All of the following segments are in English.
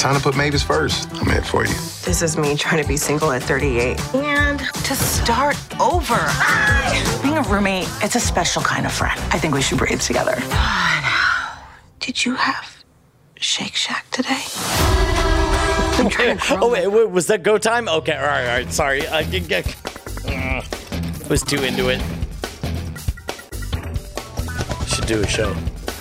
time to put Mavis first. I'm here for you. This is me trying to be single at 38. And to start over. Being a roommate, it's a special kind of friend. I think we should breathe together. Did you have Shake Shack today? Wait, was that go time? Okay, all right, sorry. I was too into it. Should do a show.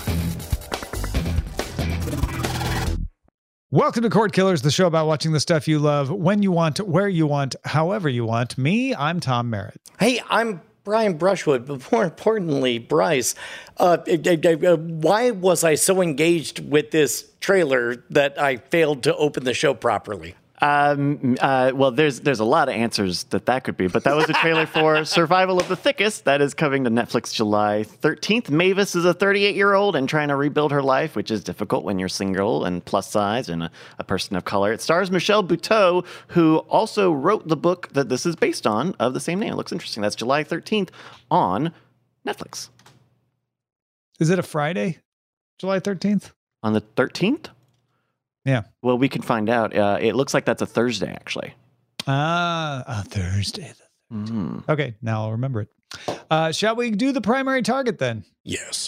Welcome to Court Killers, the show about watching the stuff you love, when you want, where you want, however you want. Me, I'm Tom Merritt. Hey, I'm Brian Brushwood, but more importantly, Bryce. Why was I so engaged with this trailer that I failed to open the show properly? Well, there's a lot of answers that could be, but that was a trailer for Survival of the Thickest. That is coming to Netflix July 13th. Mavis is a 38-year-old and trying to rebuild her life, which is difficult when you're single and plus size and a person of color. It stars Michelle Buteau, who also wrote the book that this is based on of the same name. It looks interesting. That's July 13th on Netflix. Is it a Friday, July 13th? On the 13th? Yeah. Well, we can find out. It looks like that's a Thursday, actually. A Thursday. Okay, now I'll remember it. Shall we do the primary target then? Yes.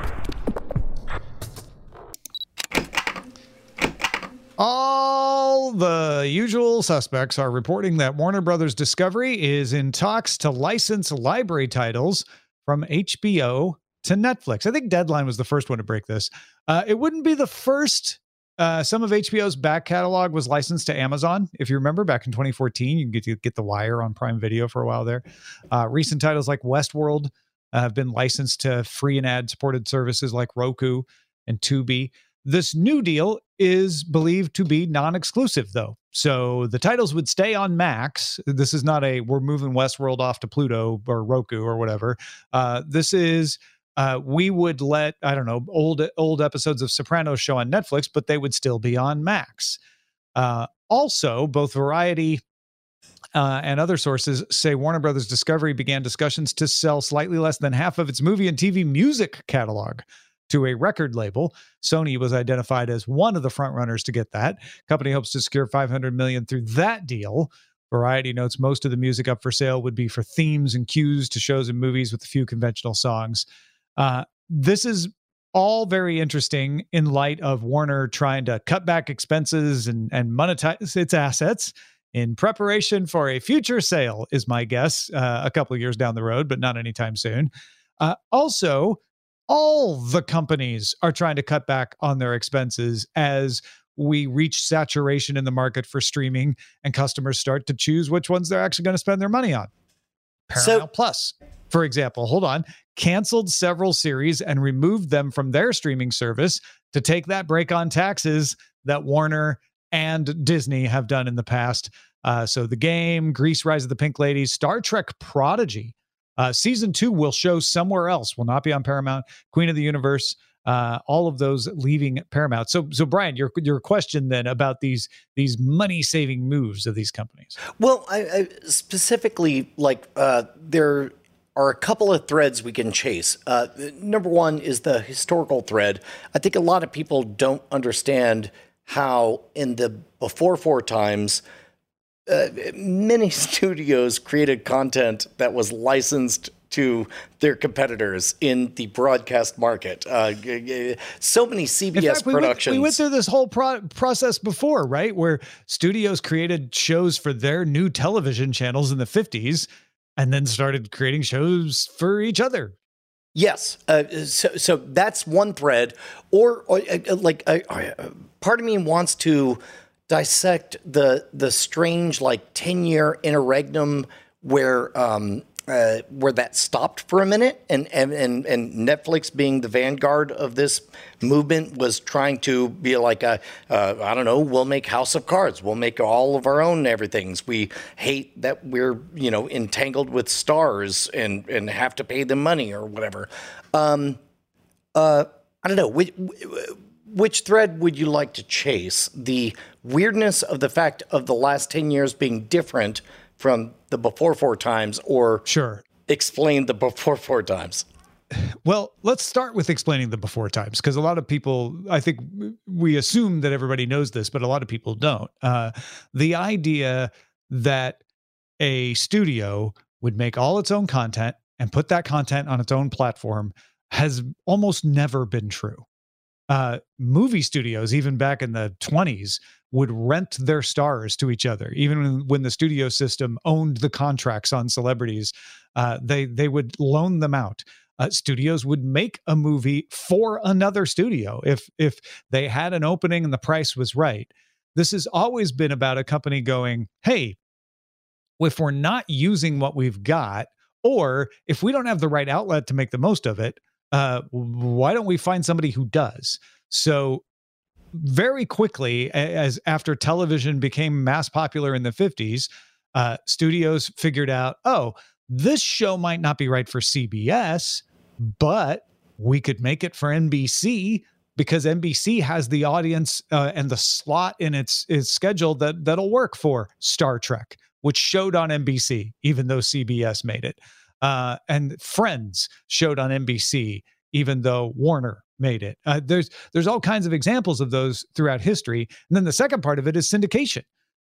All the usual suspects are reporting that Warner Brothers Discovery is in talks to license library titles from HBO to Netflix. I think Deadline was the first one to break this. It wouldn't be the first. Some of HBO's back catalog was licensed to Amazon. If you remember, back in 2014, you can get The Wire on Prime Video for a while there. Recent titles like Westworld have been licensed to free and ad-supported services like Roku and Tubi. This new deal is believed to be non-exclusive, though. So the titles would stay on Max. This is not we're moving Westworld off to Pluto or Roku or whatever. This is... we would let, I don't know, old episodes of Sopranos show on Netflix, but they would still be on Max. Also, both Variety and other sources say Warner Brothers Discovery began discussions to sell slightly less than half of its movie and TV music catalog to a record label. Sony was identified as one of the frontrunners to get that. Company hopes to secure $500 million through that deal. Variety notes most of the music up for sale would be for themes and cues to shows and movies with a few conventional songs. This is all very interesting in light of Warner trying to cut back expenses and monetize its assets in preparation for a future sale, is my guess, a couple of years down the road, but not anytime soon. Also, all the companies are trying to cut back on their expenses as we reach saturation in the market for streaming and customers start to choose which ones they're actually going to spend their money on. Paramount Plus, for example, canceled several series and removed them from their streaming service to take that break on taxes that Warner and Disney have done in the past. So The Game, Grease, Rise of the Pink Ladies, Star Trek Prodigy. Season 2 will show somewhere else, will not be on Paramount. Queen of the Universe, all of those leaving Paramount. So Brian, your question then about these money-saving moves of these companies. Well, I specifically, there are a couple of threads we can chase. Number one is the historical thread. I think a lot of people don't understand how in the before four times, many studios created content that was licensed to their competitors in the broadcast market. So many CBS productions. We went through this whole process before, right? Where studios created shows for their new television channels in the 50s and then started creating shows for each other. Yes. So that's one thread. Or part of me wants to dissect the strange 10-year interregnum where that stopped for a minute, and Netflix, being the vanguard of this movement, was trying to be like I don't know, we'll make House of Cards, we'll make all of our own everythings. We hate that we're entangled with stars and have to pay them money or whatever. I don't know. Which thread would you like to chase? The weirdness of the fact of the last 10 years being different from the before four times, or sure, explain the before four times? Well, let's start with explaining the before times, because a lot of people, I think we assume that everybody knows this, but a lot of people don't. The idea that a studio would make all its own content and put that content on its own platform has almost never been true. Movie studios, even back in the 20s, would rent their stars to each other. Even when the studio system owned the contracts on celebrities, they would loan them out. Studios would make a movie for another studio if they had an opening and the price was right. This has always been about a company going, hey, if we're not using what we've got, or if we don't have the right outlet to make the most of it, why don't we find somebody who does? So very quickly, as after television became mass popular in the 50s, studios figured out, oh, this show might not be right for CBS, but we could make it for NBC, because NBC has the audience and the slot in its schedule that'll work for Star Trek, which showed on NBC, even though CBS made it. And Friends showed on NBC, even though Warner made it. There's all kinds of examples of those throughout history. And then the second part of it is syndication.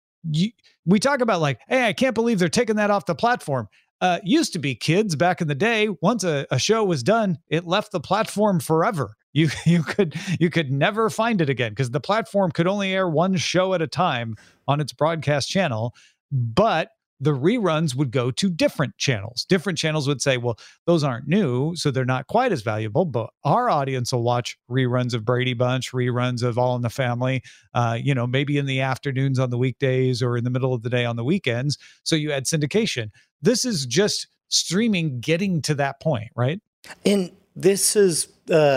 We talk about like, hey, I can't believe they're taking that off the platform. Used to be, kids, back in the day, once a show was done, it left the platform forever. You could never find it again, because the platform could only air one show at a time on its broadcast channel. But the reruns would go to different channels. Different channels would say, well, those aren't new, so they're not quite as valuable, but our audience will watch reruns of Brady Bunch, reruns of All in the Family, maybe in the afternoons on the weekdays or in the middle of the day on the weekends. So you had syndication. This is just streaming getting to that point, right? And this is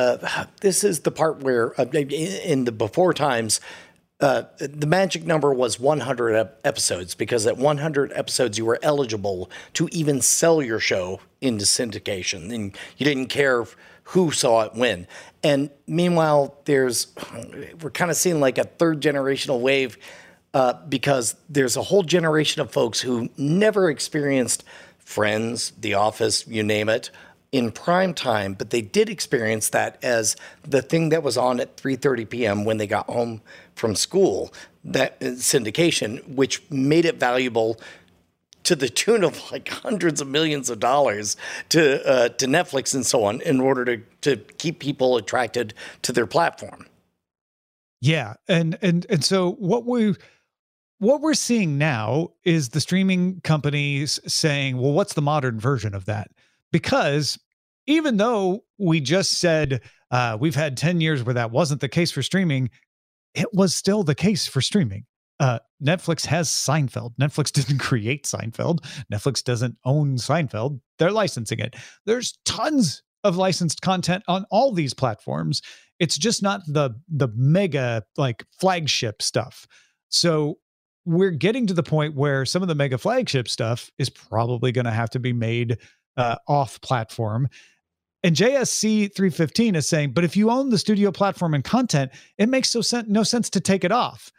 the part where in the before times, the magic number was 100 episodes, because at 100 episodes, you were eligible to even sell your show into syndication, and you didn't care who saw it when. And meanwhile, we're kind of seeing like a third generational wave, because there's a whole generation of folks who never experienced Friends, The Office, you name it, in prime time, but they did experience that as the thing that was on at 3:30 p.m. when they got home from school, that syndication, which made it valuable to the tune of like hundreds of millions of dollars to Netflix and so on, in order to keep people attracted to their platform. Yeah, and so what we're seeing now is the streaming companies saying, well, what's the modern version of that? Because even though we just said we've had 10 years where that wasn't the case for streaming, it was still the case for streaming. Netflix has Seinfeld. Netflix didn't create Seinfeld. Netflix doesn't own Seinfeld. They're licensing it. There's tons of licensed content on all these platforms. It's just not the mega like flagship stuff. So we're getting to the point where some of the mega flagship stuff is probably going to have to be made off platform. And JSC 315 is saying, but if you own the studio platform and content, it makes no sense to take it off.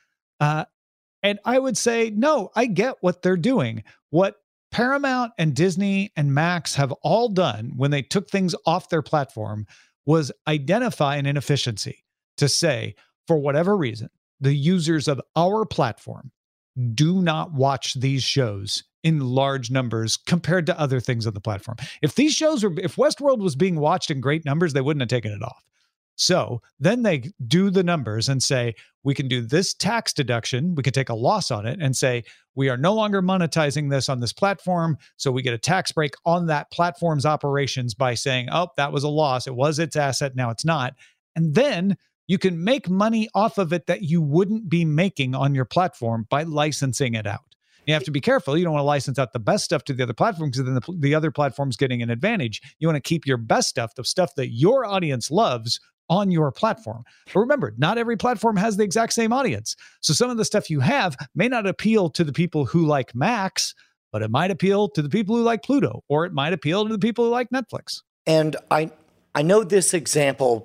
And I would say, no, I get what they're doing. What Paramount and Disney and Max have all done when they took things off their platform was identify an inefficiency to say, for whatever reason, the users of our platform do not watch these shows in large numbers compared to other things on the platform. If Westworld was being watched in great numbers, they wouldn't have taken it off. So then they do the numbers and say, we can do this tax deduction. We can take a loss on it and say, we are no longer monetizing this on this platform. So we get a tax break on that platform's operations by saying, oh, that was a loss. It was its asset. Now it's not. And then you can make money off of it that you wouldn't be making on your platform by licensing it out. You have to be careful. You don't want to license out the best stuff to the other platforms, because then the other platform's getting an advantage. You want to keep your best stuff, the stuff that your audience loves, on your platform. But remember, not every platform has the exact same audience. So some of the stuff you have may not appeal to the people who like Max, but it might appeal to the people who like Pluto, or it might appeal to the people who like Netflix. And I know this example,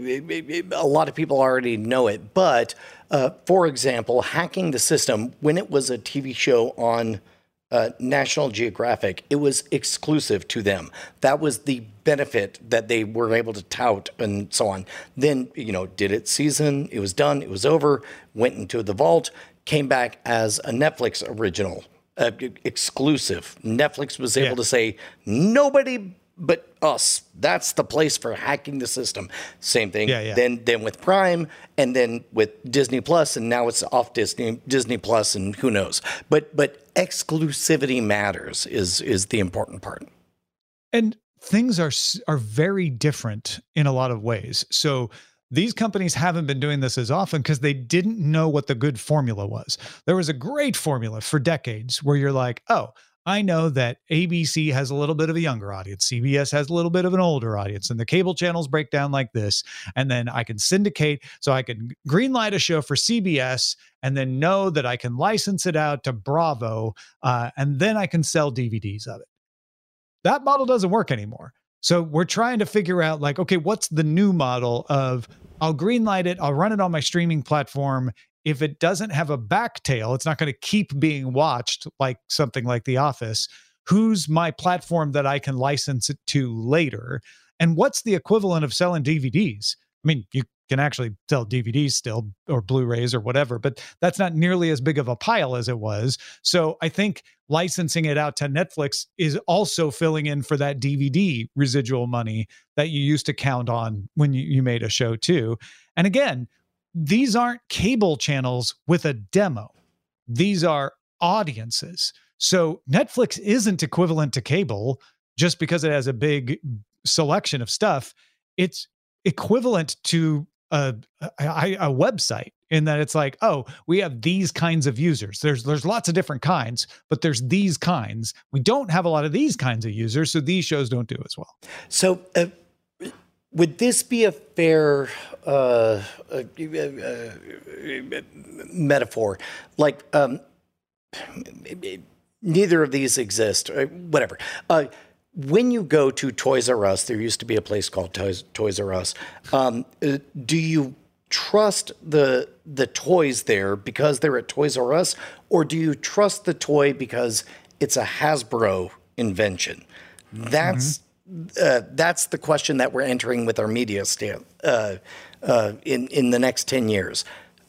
a lot of people already know it, but for example, Hacking the System, when it was a TV show on National Geographic, it was exclusive to them. That was the benefit that they were able to tout and so on. Then, did its season, it was done, it was over, went into the vault, came back as a Netflix original, exclusive. Netflix was able to say, nobody but us. That's the place for hacking the system. Same thing. Then with Prime, and then with Disney Plus, and now it's off Disney Plus, and who knows. But exclusivity matters is the important part. And things are very different in a lot of ways. So these companies haven't been doing this as often because they didn't know what the good formula was. There was a great formula for decades where you're like, oh, I know that ABC has a little bit of a younger audience. CBS has a little bit of an older audience, and the cable channels break down like this. And then I can syndicate, so I can greenlight a show for CBS and then know that I can license it out to Bravo, and then I can sell DVDs of it. That model doesn't work anymore. So we're trying to figure out, like, okay, what's the new model of I'll greenlight it, I'll run it on my streaming platform. If it doesn't have a backtail, it's not going to keep being watched like something like The Office. Who's my platform that I can license it to later? And what's the equivalent of selling DVDs? I mean, you can actually sell DVDs still, or Blu-rays or whatever, but that's not nearly as big of a pile as it was. So I think licensing it out to Netflix is also filling in for that DVD residual money that you used to count on when you made a show too. And again, these aren't cable channels with a demo. These are audiences. So Netflix isn't equivalent to cable just because it has a big selection of stuff. It's equivalent to a website in that it's like, oh, we have these kinds of users. There's lots of different kinds, but there's these kinds. We don't have a lot of these kinds of users, so these shows don't do as well. So would this be a fair metaphor? Like, neither of these exist, whatever. When you go to Toys R Us, there used to be a place called Toys R Us. Do you trust the toys there because they're at Toys R Us, or do you trust the toy because it's a Hasbro invention? That's the question that we're entering with our media in the next 10 years.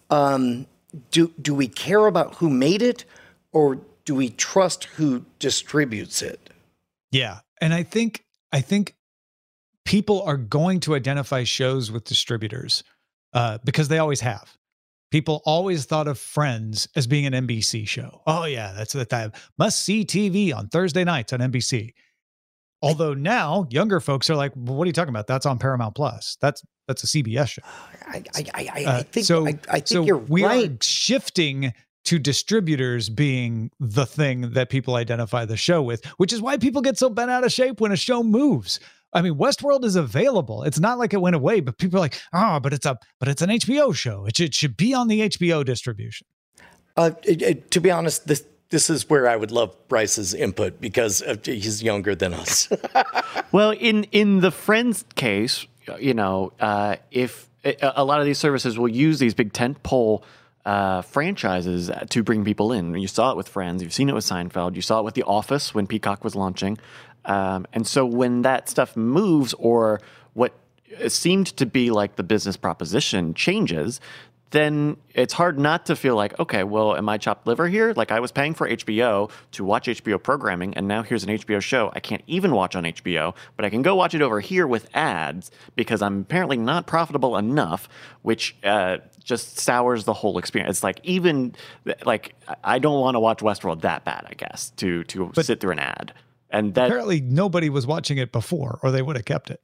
Do we care about who made it, or do we trust who distributes it? Yeah. And I think people are going to identify shows with distributors because they always have. People always thought of Friends as being an NBC show. Oh yeah, that's the time. Must-see TV on Thursday nights on NBC. Although now younger folks are like, well, what are you talking about? That's on Paramount Plus. That's a CBS show. I think you're we right. are shifting to distributors being the thing that people identify the show with, which is why people get so bent out of shape when a show moves. I mean, Westworld is available. It's not like it went away, but people are like, but it's an HBO show. It should be on the HBO distribution. To be honest, this is where I would love Bryce's input because he's younger than us. Well, in the Friends case, if a lot of these services will use these big tentpole franchises to bring people in. You saw it with Friends. You've seen it with Seinfeld. You saw it with The Office when Peacock was launching. And so when that stuff moves, or what seemed to be like the business proposition changes, then it's hard not to feel like, okay, well, am I chopped liver here? Like, I was paying for HBO to watch HBO programming, and now here's an HBO show I can't even watch on HBO, but I can go watch it over here with ads because I'm apparently not profitable enough, which just sours the whole experience. It's like, even like, I don't want to watch Westworld that bad, I guess, to sit through an ad. And that apparently nobody was watching it before, or they would have kept it.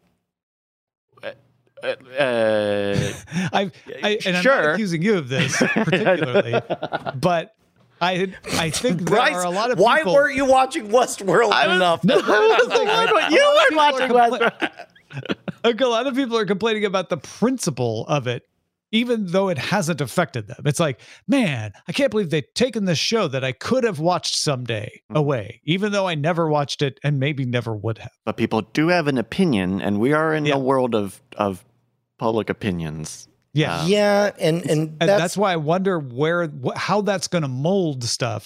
I'm not accusing you of this particularly, but I think there are a lot of people. Why weren't you watching Westworld enough? No, I was the one when you weren't watching Westworld. A lot of people are complaining about the principle of it, even though it hasn't affected them. It's like, man, I can't believe they've taken this show that I could have watched someday away, even though I never watched it and maybe never would have. But people do have an opinion, and we are in a world of public opinions. Yeah. And that's why I wonder how that's going to mold stuff,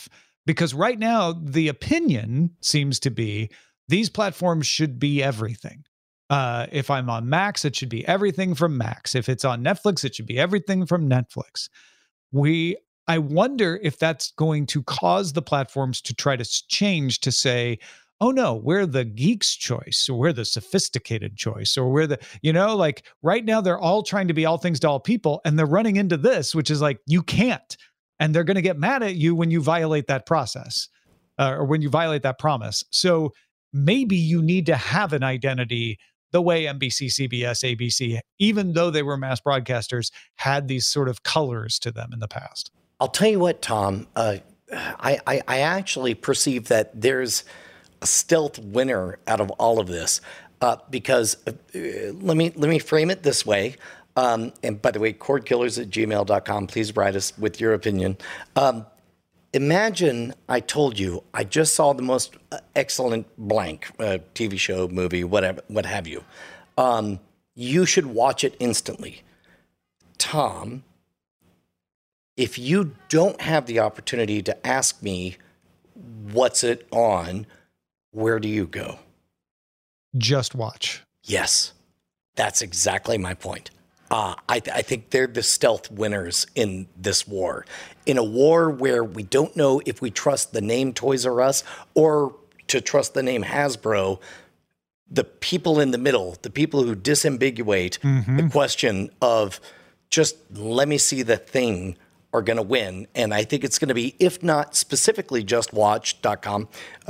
Because right now, the opinion seems to be these platforms should be everything. If I'm on Max, it should be everything from Max. If it's on Netflix, it should be everything from Netflix. I wonder if that's going to cause the platforms to try to change to say, oh no, we're the geek's choice, or we're the sophisticated choice, or we're the, like right now they're all trying to be all things to all people, and they're running into this, which is like, you can't. And they're going to get mad at you when you violate that process, or when you violate that promise. So maybe you need to have an identity the way NBC, CBS, ABC, even though they were mass broadcasters, had these sort of colors to them in the past. I'll tell you what, Tom, I actually perceive that there's a stealth winner out of all of this, because let me frame it this way. And by the way, cordkillers@gmail.com, please write us with your opinion. Imagine I told you I just saw the most excellent blank TV show, movie, whatever, what have you. You should watch it instantly. Tom, if you don't have the opportunity to ask me what's it on, where do you go? Just watch. Yes, that's exactly my point. I think they're the stealth winners in this war. In a war where we don't know if we trust the name Toys R Us or to trust the name Hasbro, the people in the middle, the people who disambiguate the question of just let me see the thing, are going to win. And I think it's going to be, if not specifically JustWatch.com,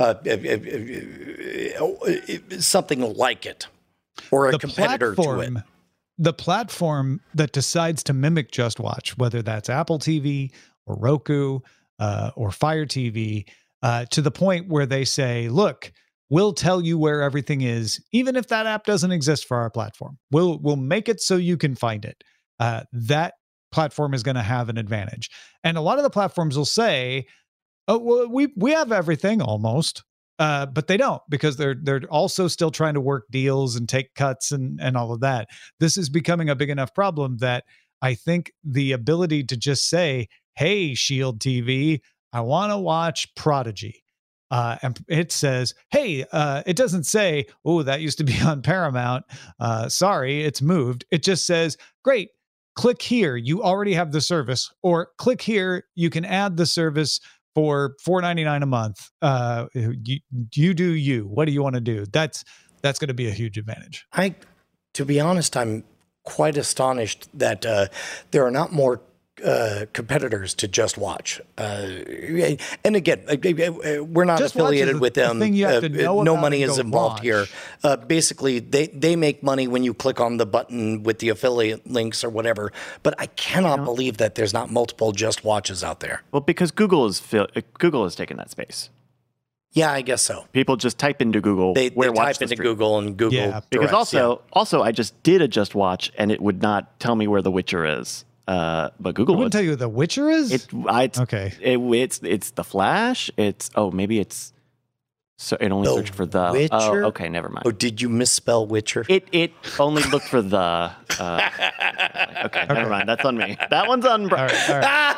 something like it, or a competitor to it. The platform that decides to mimic Just Watch, whether that's Apple TV or Roku or Fire TV, to the point where they say, look, we'll tell you where everything is, even if that app doesn't exist for our platform. We'll make it so you can find it. That platform is going to have an advantage. And a lot of the platforms will say, oh, well, we have everything almost. But they don't, because they're also still trying to work deals and take cuts and all of that. This is becoming a big enough problem that I think the ability to just say, hey, Shield TV, I want to watch Prodigy. And it says, hey, it doesn't say, oh, that used to be on Paramount. Sorry, it's moved. It just says, great, click here. You already have the service, or click here. You can add the service for $4.99 a month. You do you. What do you want to do? That's going to be a huge advantage. To be honest, I'm quite astonished that there are not more competitors to Just Watch. And again, we're not Just affiliated with them. No money is involved here. Basically, they make money when you click on the button with the affiliate links or whatever. But I cannot believe that there's not multiple Just Watches out there. Well, because Google has taken that space. Yeah, I guess so. People just type into Google. They type into Google and Google. Yeah, because also, I just did a Just Watch and it would not tell me where The Witcher is. But Google wouldn't tell you who The Witcher is? Okay. It's The Flash. Maybe it's. So it only searched for the Witcher? Oh, okay, never mind. Oh, did you misspell Witcher? It only looked for the. Okay, never mind. That's on me. That one's on. All right.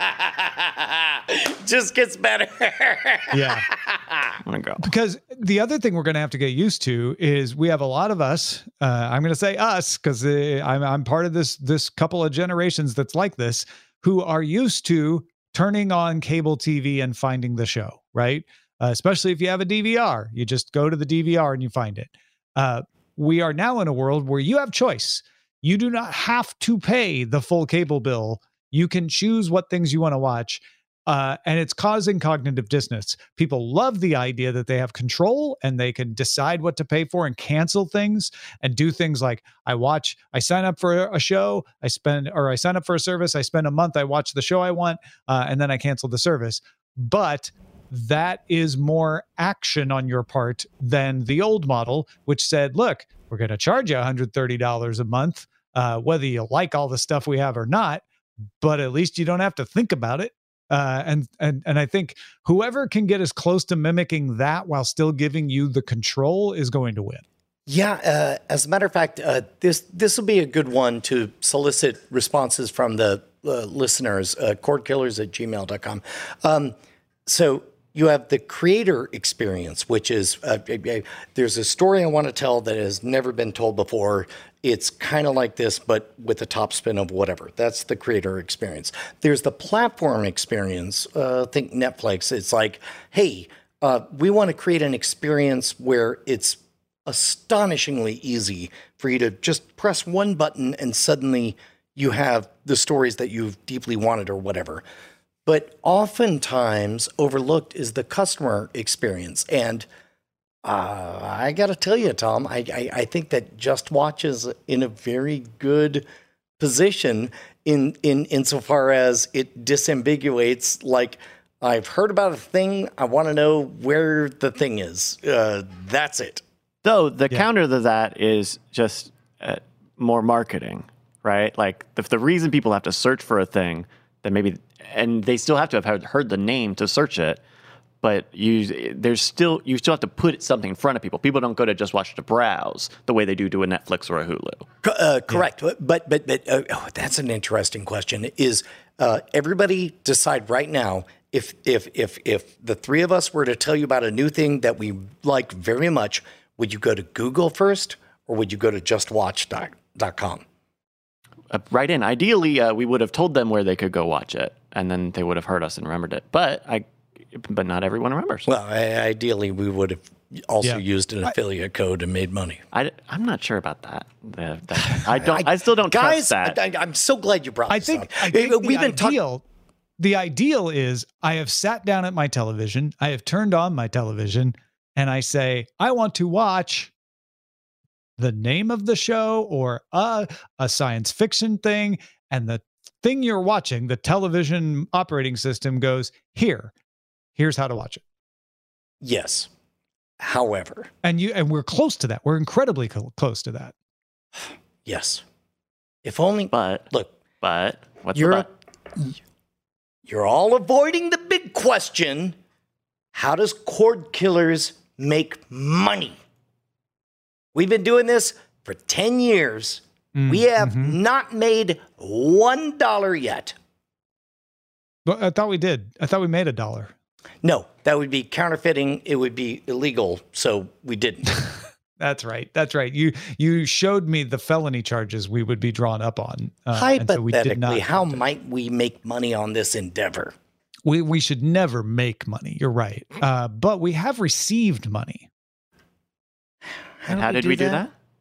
Just gets better. Yeah. I'm gonna go. Because the other thing we're going to have to get used to is we have a lot of us. I'm going to say us because I'm part of this couple of generations that's like this, who are used to turning on cable TV and finding the show, right? Especially if you have a DVR, you just go to the DVR and you find it. We are now in a world where you have choice. You do not have to pay the full cable bill. You can choose what things you want to watch. And it's causing cognitive dissonance. People love the idea that they have control and they can decide what to pay for and cancel things and do things like I sign up for a show, I sign up for a service, I spend a month, I watch the show I want, and then I cancel the service. But that is more action on your part than the old model, which said, look, we're going to charge you $130 a month, whether you like all the stuff we have or not, but at least you don't have to think about it. And I think whoever can get as close to mimicking that while still giving you the control is going to win. Yeah. As a matter of fact, this will be a good one to solicit responses from the listeners, cordkillers@gmail.com. So you have the creator experience, which is there's a story I want to tell that has never been told before. It's kind of like this, but with a top spin of whatever. That's the creator experience. There's the platform experience. Think Netflix. It's like, hey, we want to create an experience where it's astonishingly easy for you to just press one button and suddenly you have the stories that you've deeply wanted or whatever. But oftentimes overlooked is the customer experience. And I got to tell you, Tom, I think that Just Watch is in a very good position insofar as it disambiguates, like, I've heard about a thing, I want to know where the thing is. That's it. Though the counter to that is just more marketing, right? Like if the reason people have to search for a thing, then maybe, and they still have to have heard the name to search it, but you still have to put something in front of people. People don't go to Just Watch to browse the way they do to a Netflix or a Hulu. Correct. Yeah. But that's an interesting question. Is everybody decide right now if the three of us were to tell you about a new thing that we like very much, would you go to Google first or would you go to justwatch.com? Right in. Ideally, we would have told them where they could go watch it, and then they would have heard us and remembered it. But not everyone remembers. Well, ideally, we would have also used an affiliate code and made money. I'm not sure about that. I still don't trust that. I'm so glad you brought this up. I think the ideal is I have sat down at my television, I have turned on my television, and I say, I want to watch the name of the show or a science fiction thing, and the thing you're watching, the television operating system goes, here's how to watch it. Yes. However. And we're close to that. We're incredibly close to that. Yes. If only. But what's you're the but? You're all avoiding the big question. How does Cord Killers make money? We've been doing this for 10 years. We have not made $1 yet. But I thought we did. I thought we made $1. No, that would be counterfeiting. It would be illegal. So we didn't. That's right. That's right. You showed me the felony charges we would be drawn up on. Hypothetically, how might we make money on this endeavor? We should never make money. You're right. But we have received money. How did we do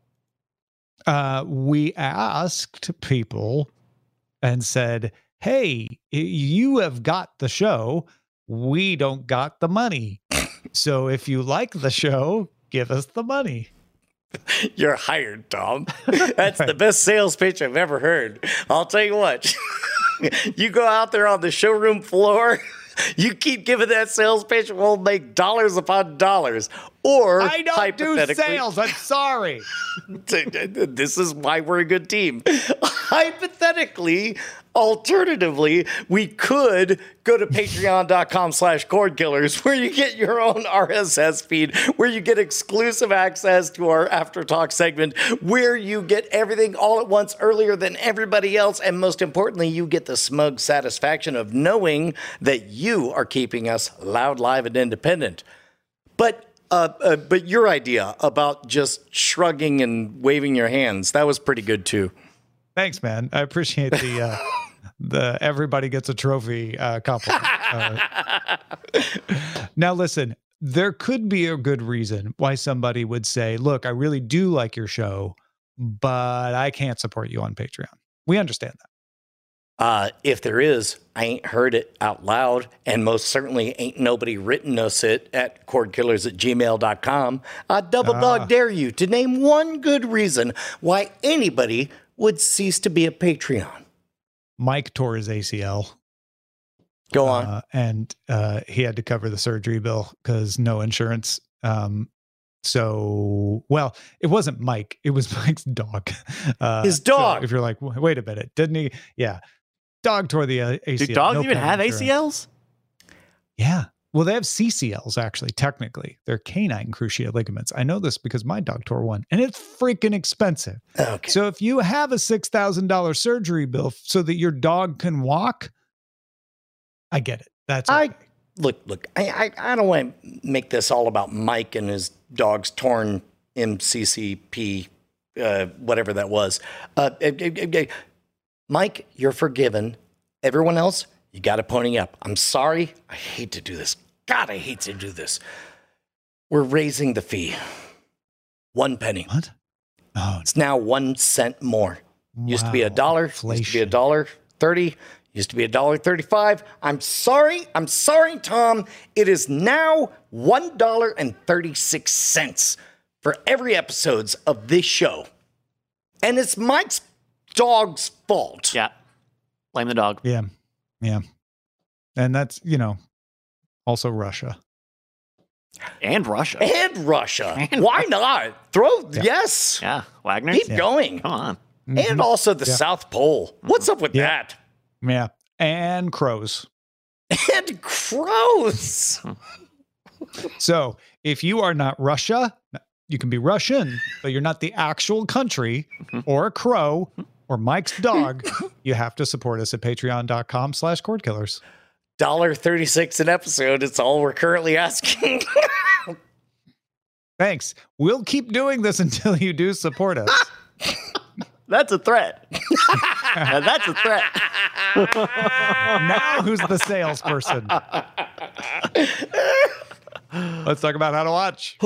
that? We asked people and said, hey, you have got the show. We don't got the money. So if you like the show, give us the money. You're hired, Tom. That's the best sales pitch I've ever heard. I'll tell you what. You go out there on the showroom floor, you keep giving that sales pitch, we'll make dollars upon dollars. Or I don't do sales. I'm sorry. This is why we're a good team. Hypothetically, alternatively, we could go to patreon.com/cordkillers where you get your own RSS feed, where you get exclusive access to our After Talk segment, where you get everything all at once earlier than everybody else. And most importantly, you get the smug satisfaction of knowing that you are keeping us loud, live, and independent. But your idea about just shrugging and waving your hands, that was pretty good too. Thanks, man. I appreciate the everybody gets a trophy compliment. Now, listen, there could be a good reason why somebody would say, look, I really do like your show, but I can't support you on Patreon. We understand that. If there is, I ain't heard it out loud, and most certainly ain't nobody written us it at cordkillers@gmail.com. I double dog dare you to name one good reason why anybody would cease to be a Patreon. Mike tore his ACL. Go on. And he had to cover the surgery bill because no insurance. So, well, it wasn't Mike. It was Mike's dog. His dog. So if you're like, wait a minute, didn't he? Yeah. Dog tore the ACL. Do dogs even have ACLs? Yeah. Well, they have CCLs, actually, technically. They're canine cruciate ligaments. I know this because my dog tore one, and it's freaking expensive. Okay. So if you have a $6,000 surgery bill so that your dog can walk, I get it. That's okay. look. I don't want to make this all about Mike and his dog's torn MCCP, whatever that was. Mike, you're forgiven. Everyone else, you got to pony up. I'm sorry. I hate to do this. God, I hate to do this. We're raising the fee. 1 penny. What? Oh, It's now 1 cent more. Used to be $1. Used to be $1.30. Used to be $1.35. I'm sorry, Tom. It is now $1.36 for every episodes of this show. And it's Mike's dog's fault. Yeah. Blame the dog. Yeah. Yeah. And that's, also Russia. And Russia. And Russia. And Why not? Yes. Yeah. Wagner. Keep going. Come on. And also the South Pole. What's up with that? Yeah. And crows. And crows. So if you are not Russia, you can be Russian, but you're not the actual country or a crow or Mike's dog. You have to support us at patreon.com/cordkillers. $1.36 an episode. It's all we're currently asking. Thanks. We'll keep doing this until you do support us. That's a threat. That's a threat. Now who's the salesperson? Let's talk about how to watch.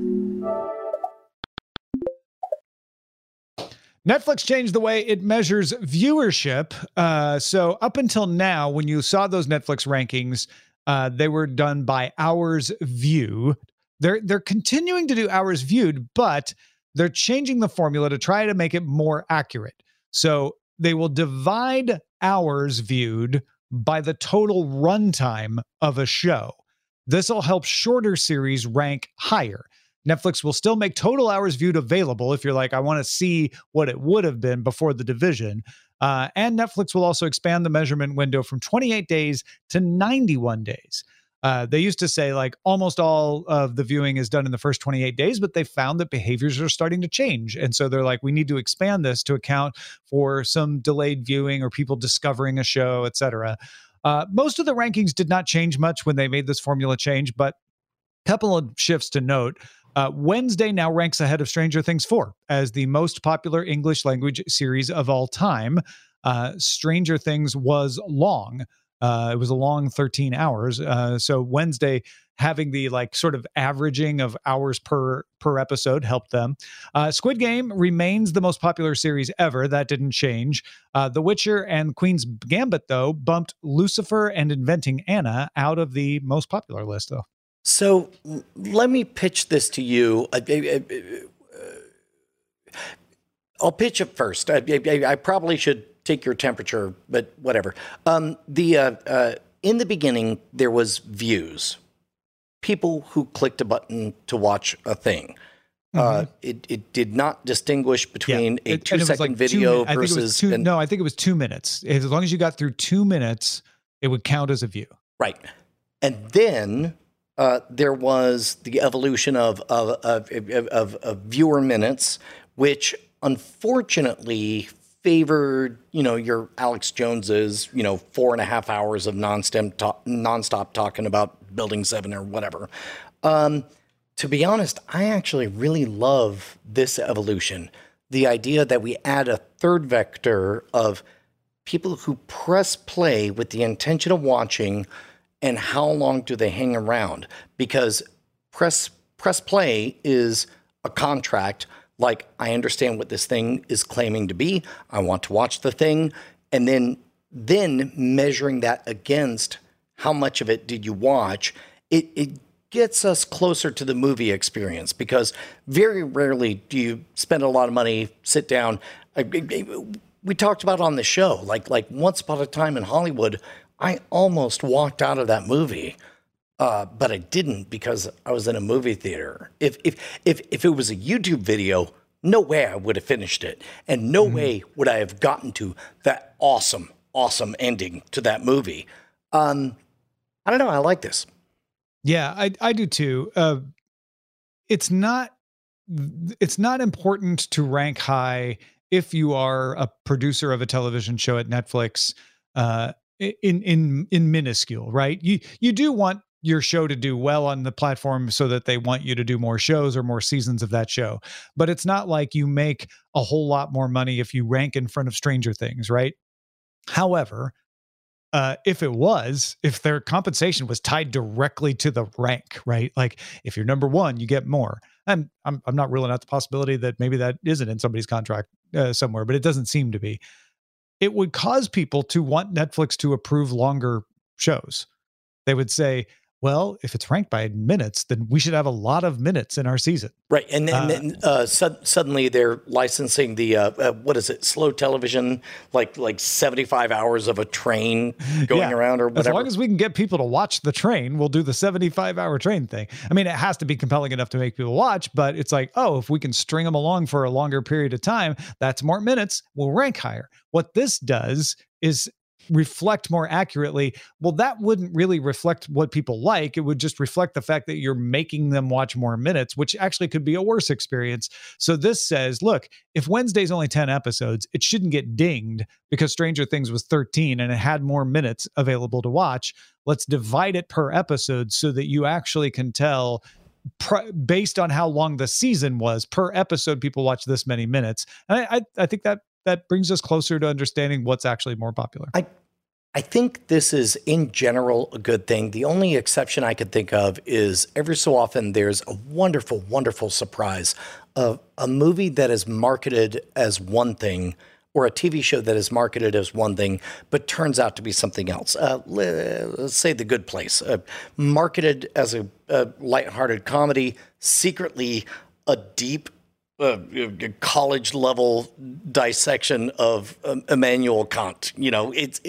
Netflix changed the way it measures viewership. So up until now, when you saw those Netflix rankings, they were done by hours viewed. They're continuing to do hours viewed, but they're changing the formula to try to make it more accurate. So they will divide hours viewed by the total runtime of a show. This will help shorter series rank higher. Netflix will still make total hours viewed available if you're like, I want to see what it would have been before the division. And Netflix will also expand the measurement window from 28 days to 91 days. They used to say like almost all of the viewing is done in the first 28 days, but they found that behaviors are starting to change. And so they're like, we need to expand this to account for some delayed viewing or people discovering a show, etc. Most of the rankings did not change much when they made this formula change, but a couple of shifts to note. Wednesday now ranks ahead of Stranger Things 4 as the most popular English language series of all time. Stranger Things was long. It was a long 13 hours. So Wednesday having the like sort of averaging of hours per episode helped them. Squid Game remains the most popular series ever. That didn't change. The Witcher and Queen's Gambit, though, bumped Lucifer and Inventing Anna out of the most popular list, though. So let me pitch this to you. I'll pitch it first. I probably should take your temperature, but whatever. In the beginning, there was views, people who clicked a button to watch a thing. It did not distinguish between a 2-second video versus. I think it was 2 minutes. As long as you got through 2 minutes, it would count as a view. Right, and then there was the evolution of viewer minutes, which unfortunately favored, your Alex Joneses, 4.5 hours of nonstop talking about Building 7 or whatever. To be honest, I actually really love this evolution. The idea that we add a third vector of people who press play with the intention of watching, and how long do they hang around? Because press play is a contract. Like, I understand what this thing is claiming to be. I want to watch the thing. And then measuring that against how much of it did you watch, it gets us closer to the movie experience, because very rarely do you spend a lot of money, sit down. We talked about on the show, like Once Upon a Time in Hollywood, I almost walked out of that movie. But I didn't, because I was in a movie theater. If it was a YouTube video, no way I would have finished it. And no way would I have gotten to that awesome ending to that movie. I don't know. I like this. Yeah, I do too. It's not important to rank high if you are a producer of a television show at Netflix. in minuscule, right? You do want your show to do well on the platform so that they want you to do more shows or more seasons of that show. But it's not like you make a whole lot more money if you rank in front of Stranger Things, right? However, if their compensation was tied directly to the rank, right? Like if you're number one, you get more. And I'm not ruling out the possibility that maybe that isn't in somebody's contract somewhere, but it doesn't seem to be. It would cause people to want Netflix to approve longer shows. They would say, well, if it's ranked by minutes, then we should have a lot of minutes in our season. Right. And then suddenly they're licensing the, what is it, slow television, like 75 hours of a train going around or whatever. As long as we can get people to watch the train, we'll do the 75-hour train thing. I mean, it has to be compelling enough to make people watch, but it's like, oh, if we can string them along for a longer period of time, that's more minutes, we'll rank higher. What this does is reflect more accurately. Well, that wouldn't really reflect what people like. It would just reflect the fact that you're making them watch more minutes, which actually could be a worse experience. So this says, look, if Wednesday's only 10 episodes, it shouldn't get dinged because Stranger Things was 13 and it had more minutes available to watch. Let's divide it per episode so that you actually can tell based on how long the season was per episode, people watch this many minutes. And I think that brings us closer to understanding what's actually more popular. I think this is, in general, a good thing. The only exception I could think of is every so often there's a wonderful, wonderful surprise of a movie that is marketed as one thing or a TV show that is marketed as one thing, but turns out to be something else. Let's say The Good Place, marketed as a lighthearted comedy, secretly a deep college level dissection of Immanuel Kant. You know, it's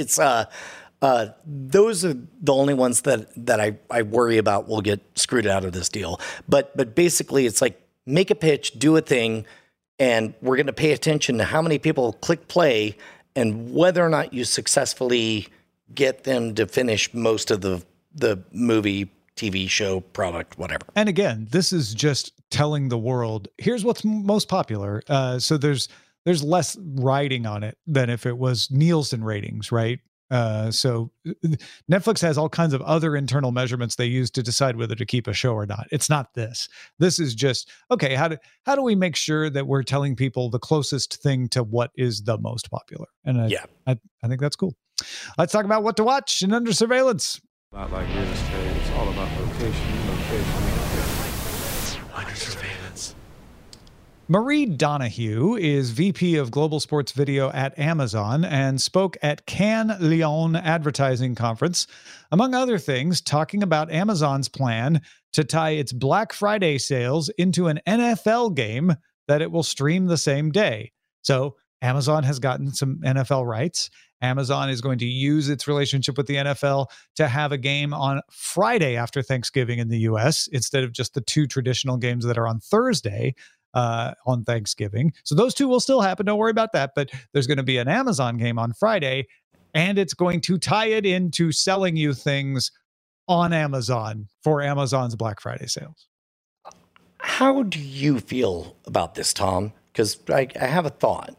those are the only ones that I worry about will get screwed out of this deal. But basically it's like, make a pitch, do a thing, and we're going to pay attention to how many people click play and whether or not you successfully get them to finish most of the movie, TV show, product, whatever. And again, this is just telling the world, here's what's most popular. So there's less riding on it than if it was Nielsen ratings, right? So Netflix has all kinds of other internal measurements they use to decide whether to keep a show or not. It's not this. This is just, okay, how do we make sure that we're telling people the closest thing to what is the most popular? And I think that's cool. Let's talk about what to watch in Under Surveillance. Not like real estate. It's all about location. Under surveillance. Marie Donahue is VP of Global Sports Video at Amazon and spoke at Cannes Lion Advertising Conference, among other things, talking about Amazon's plan to tie its Black Friday sales into an NFL game that it will stream the same day. So Amazon has gotten some NFL rights. Amazon is going to use its relationship with the NFL to have a game on Friday after Thanksgiving in the US instead of just the two traditional games that are on Thursday on Thanksgiving. So those two will still happen. Don't worry about that. But there's going to be an Amazon game on Friday, and it's going to tie it into selling you things on Amazon for Amazon's Black Friday sales. How do you feel about this, Tom? Because I have a thought.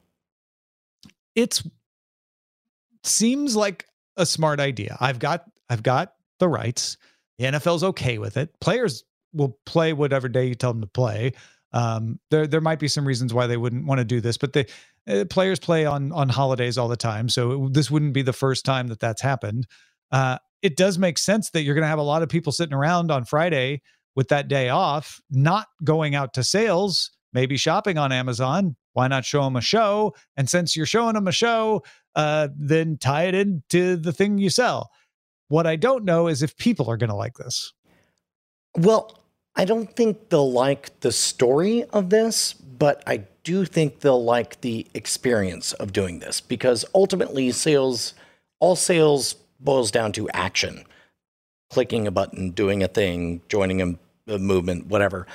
It seems like a smart idea. I've got the rights. The NFL's okay with it. Players will play whatever day you tell them to play. There might be some reasons why they wouldn't want to do this, but the players play on holidays all the time. So this wouldn't be the first time that that's happened. It does make sense that you're going to have a lot of people sitting around on Friday with that day off, not going out to sales, maybe shopping on Amazon. Why not show them a show? And since you're showing them a show, then tie it into the thing you sell. What I don't know is if people are going to like this. Well, I don't think they'll like the story of this, but I do think they'll like the experience of doing this, because ultimately all sales boils down to action. Clicking a button, doing a thing, joining a movement, whatever.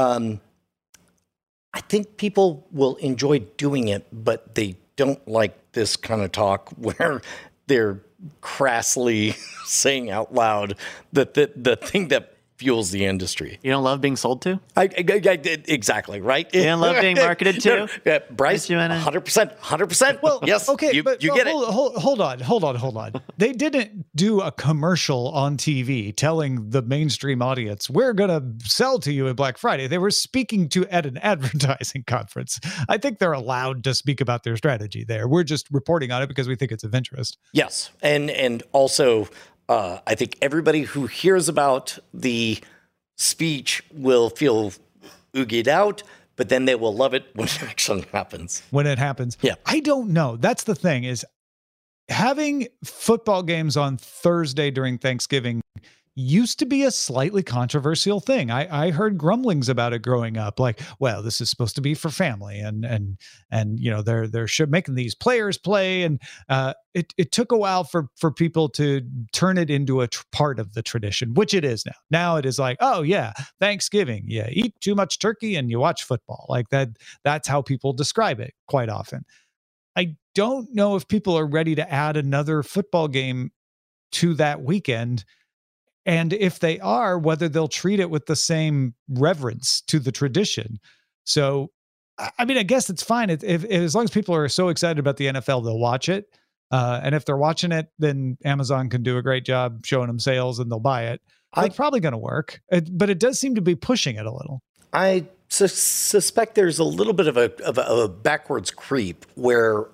I think people will enjoy doing it, but they don't like this kind of talk where they're crassly saying out loud that the thing that fuels the industry. You don't love being sold to? Exactly, right? You don't love being marketed to? Bryce, 100%. Well, yes, okay, you but get it. Hold on. They didn't do a commercial on TV telling the mainstream audience, we're going to sell to you at Black Friday. They were speaking to at an advertising conference. I think they're allowed to speak about their strategy there. We're just reporting on it because we think it's of interest. Yes, and also I think everybody who hears about the speech will feel oogied out, but then they will love it when it actually happens. When it happens. Yeah. I don't know. That's the thing, is having football games on Thursday during Thanksgiving used to be a slightly controversial thing. I heard grumblings about it growing up, like, well, this is supposed to be for family, and you know, they're making these players play, and it took a while for people to turn it into a part of the tradition, which it is now. Now it is like, oh yeah, Thanksgiving, yeah, eat too much turkey and you watch football, like that. That's how people describe it quite often. I don't know if people are ready to add another football game to that weekend. And if they are, whether they'll treat it with the same reverence to the tradition. So, I mean, I guess it's fine. If as long as people are so excited about the NFL, they'll watch it. And if they're watching it, then Amazon can do a great job showing them sales and they'll buy it. It's probably going to work. But it does seem to be pushing it a little. I suspect there's a little bit of a backwards creep where,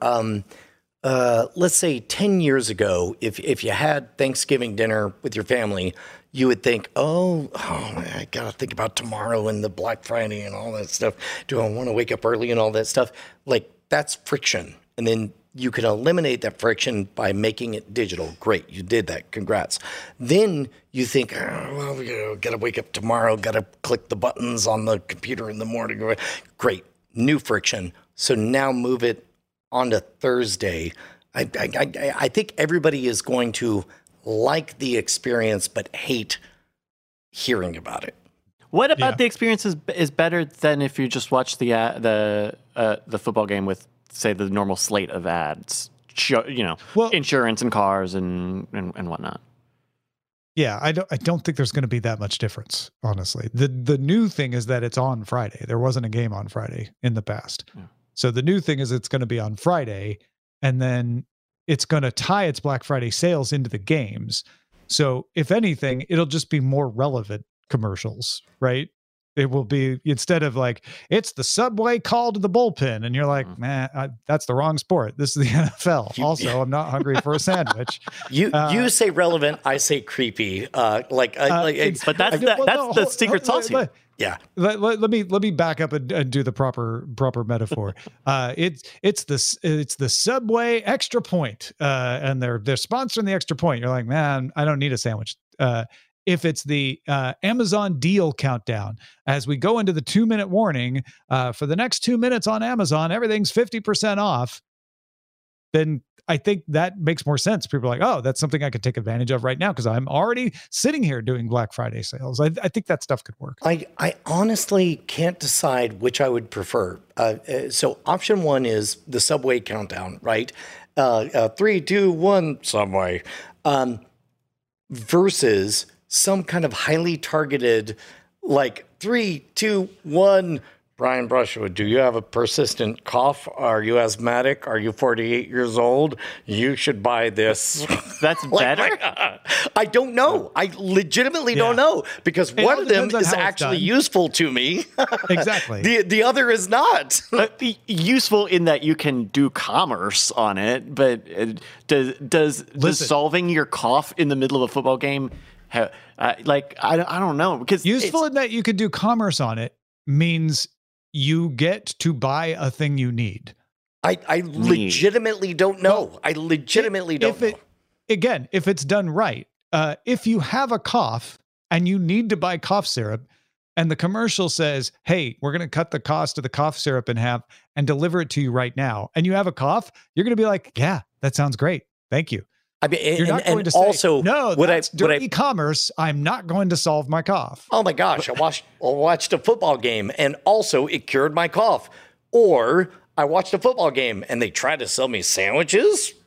let's say 10 years ago, if you had Thanksgiving dinner with your family, you would think, oh, I got to think about tomorrow and the Black Friday and all that stuff. Do I want to wake up early and all that stuff? Like, that's friction. And then you can eliminate that friction by making it digital. Great, you did that. Congrats. Then you think, well, we got to wake up tomorrow, got to click the buttons on the computer in the morning. Great, new friction. So now move it onto Thursday. I think everybody is going to like the experience but hate hearing about it. What about the experience is better than if you just watch the football game with, say, the normal slate of ads, insurance and cars and whatnot? Yeah, I don't think there's going to be that much difference, honestly. The new thing is that it's on Friday. There wasn't a game on Friday in the past. Yeah. So the new thing is it's going to be on Friday, and then it's going to tie its Black Friday sales into the games. So if anything, it'll just be more relevant commercials, right? It will be, instead of like, it's the Subway call to the bullpen, and you're like, man, that's the wrong sport. This is the NFL. Also, I'm not hungry for a sandwich. You say relevant, I say creepy. But that's the secret sauce here. Yeah. Let me back up and do the proper metaphor. It's the Subway Extra Point, and they're sponsoring the Extra Point. You're like, man, I don't need a sandwich. If it's the Amazon deal countdown, as we go into the 2-minute warning, for the next 2 minutes on Amazon, everything's 50% off, then I think that makes more sense. People are like, oh, that's something I could take advantage of right now because I'm already sitting here doing Black Friday sales. I think that stuff could work. I honestly can't decide which I would prefer. So option one is the Subway countdown, right? 3, 2, 1, Subway, versus some kind of highly targeted, like 3, 2, 1, Brian Brushwood, do you have a persistent cough? Are you asthmatic? Are you 48 years old? You should buy this. That's better? I don't know. I legitimately don't know, because one of them is actually useful to me. Exactly. The other is not. Useful in that you can do commerce on it, but does solving your cough in the middle of a football game I don't know, because useful in that you could do commerce on it means you get to buy a thing you need. I legitimately don't know. I legitimately don't know. Again, if it's done right, if you have a cough and you need to buy cough syrup, and the commercial says, hey, we're going to cut the cost of the cough syrup in half and deliver it to you right now, and you have a cough, you're going to be like, yeah, that that sounds great. Thank you. I mean, You're not going to also, say, no, that's dirty commerce. I'm not going to solve my cough. Oh my gosh, I watched a football game and also it cured my cough. Or I watched a football game and they tried to sell me sandwiches.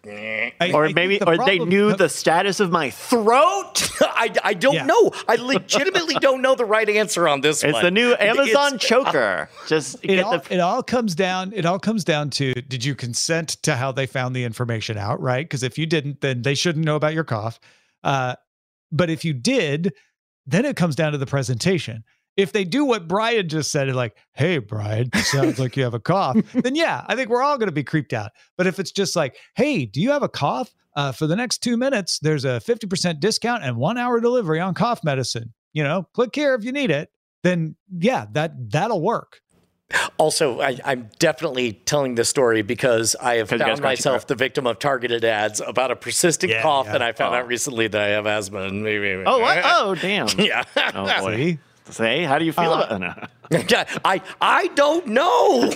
Or maybe, or they knew the status of my throat. I don't know. I legitimately don't know the right answer on this one. It's the new Amazon choker. Just it all comes down to, did you consent to how they found the information out, right? Because if you didn't, then they shouldn't know about your cough. But if you did, then it comes down to the presentation. If they do what Brian just said, like, hey, Brian, sounds like you have a cough, then yeah, I think we're all going to be creeped out. But if it's just like, hey, do you have a cough? For the next 2 minutes, there's a 50% discount and 1 hour delivery on cough medicine. Click here if you need it. Then yeah, that'll work. Also, I'm definitely telling this story because I have found myself the victim of targeted ads about a persistent cough, and I found out recently that I have asthma. And maybe. Oh, what? Oh, damn. Yeah. Oh, boy. Say, how do you feel about it? I don't know.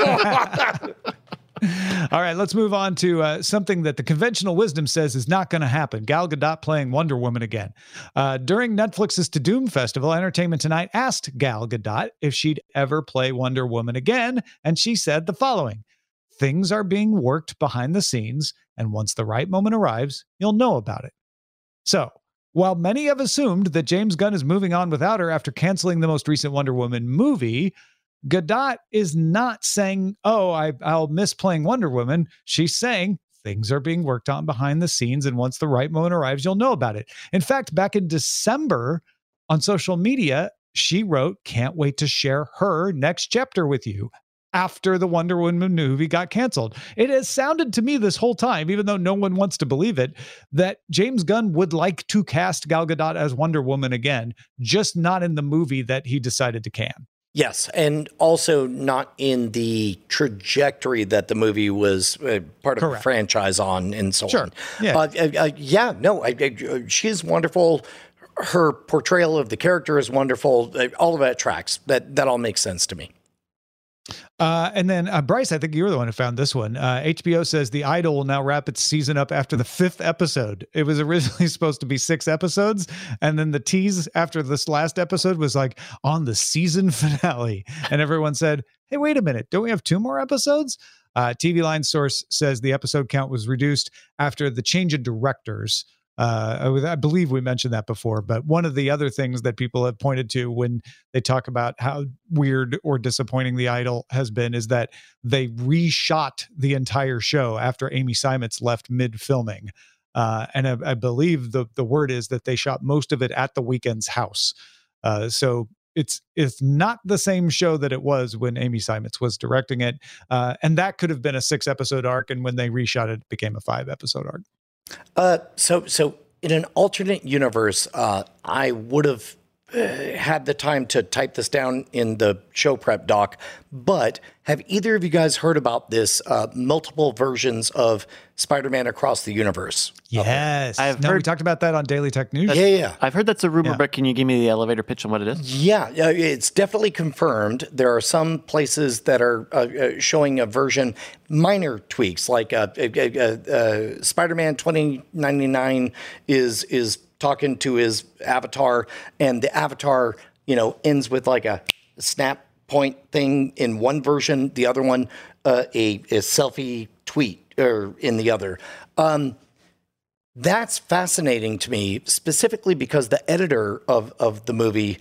All right, let's move on to something that the conventional wisdom says is not going to happen. Gal Gadot playing Wonder Woman again. During Netflix's To Doom Festival, Entertainment Tonight asked Gal Gadot if she'd ever play Wonder Woman again, and she said the following: "Things are being worked behind the scenes, and once the right moment arrives, you'll know about it." So, while many have assumed that James Gunn is moving on without her after canceling the most recent Wonder Woman movie, Gadot is not saying, oh, I'll miss playing Wonder Woman. She's saying things are being worked on behind the scenes, and once the right moment arrives, you'll know about it. In fact, back in December on social media, she wrote, "Can't wait to share her next chapter with you," after the Wonder Woman movie got canceled. It has sounded to me this whole time, even though no one wants to believe it, that James Gunn would like to cast Gal Gadot as Wonder Woman again, just not in the movie that he decided to can. Yes, and also not in the trajectory that the movie was part of a franchise on, and so on. Yeah. She's wonderful. Her portrayal of the character is wonderful. All of that tracks. That all makes sense to me. And then Bryce, I think you were the one who found this one. HBO says The Idol will now wrap its season up after the 5th episode. It was originally supposed to be 6 episodes, and then the tease after this last episode was like on the season finale, and everyone said, "Hey, wait a minute, don't we have 2 more episodes?" TV Line source says the episode count was reduced after the change of directors. I believe we mentioned that before, but one of the other things that people have pointed to when they talk about how weird or disappointing The Idol has been is that they reshot the entire show after Amy Seimetz left mid-filming. And I believe the word is that they shot most of it at The Weeknd's house. So it's not the same show that it was when Amy Seimetz was directing it. And that could have been a 6-episode arc, and when they reshot it, it became a 5-episode arc. So in an alternate universe, I would have had the time to type this down in the show prep doc, but have either of you guys heard about this multiple versions of Spider-Man across the universe? Yes. We talked about that on Daily Tech News. Yeah. I've heard that's a rumor, but can you give me the elevator pitch on what it is? Yeah, it's definitely confirmed. There are some places that are showing a version, minor tweaks, like Spider-Man 2099 is talking to his avatar, and the avatar, ends with like a snap point thing in one version, the other one, a selfie tweet or in the other. That's fascinating to me, specifically because the editor of the movie,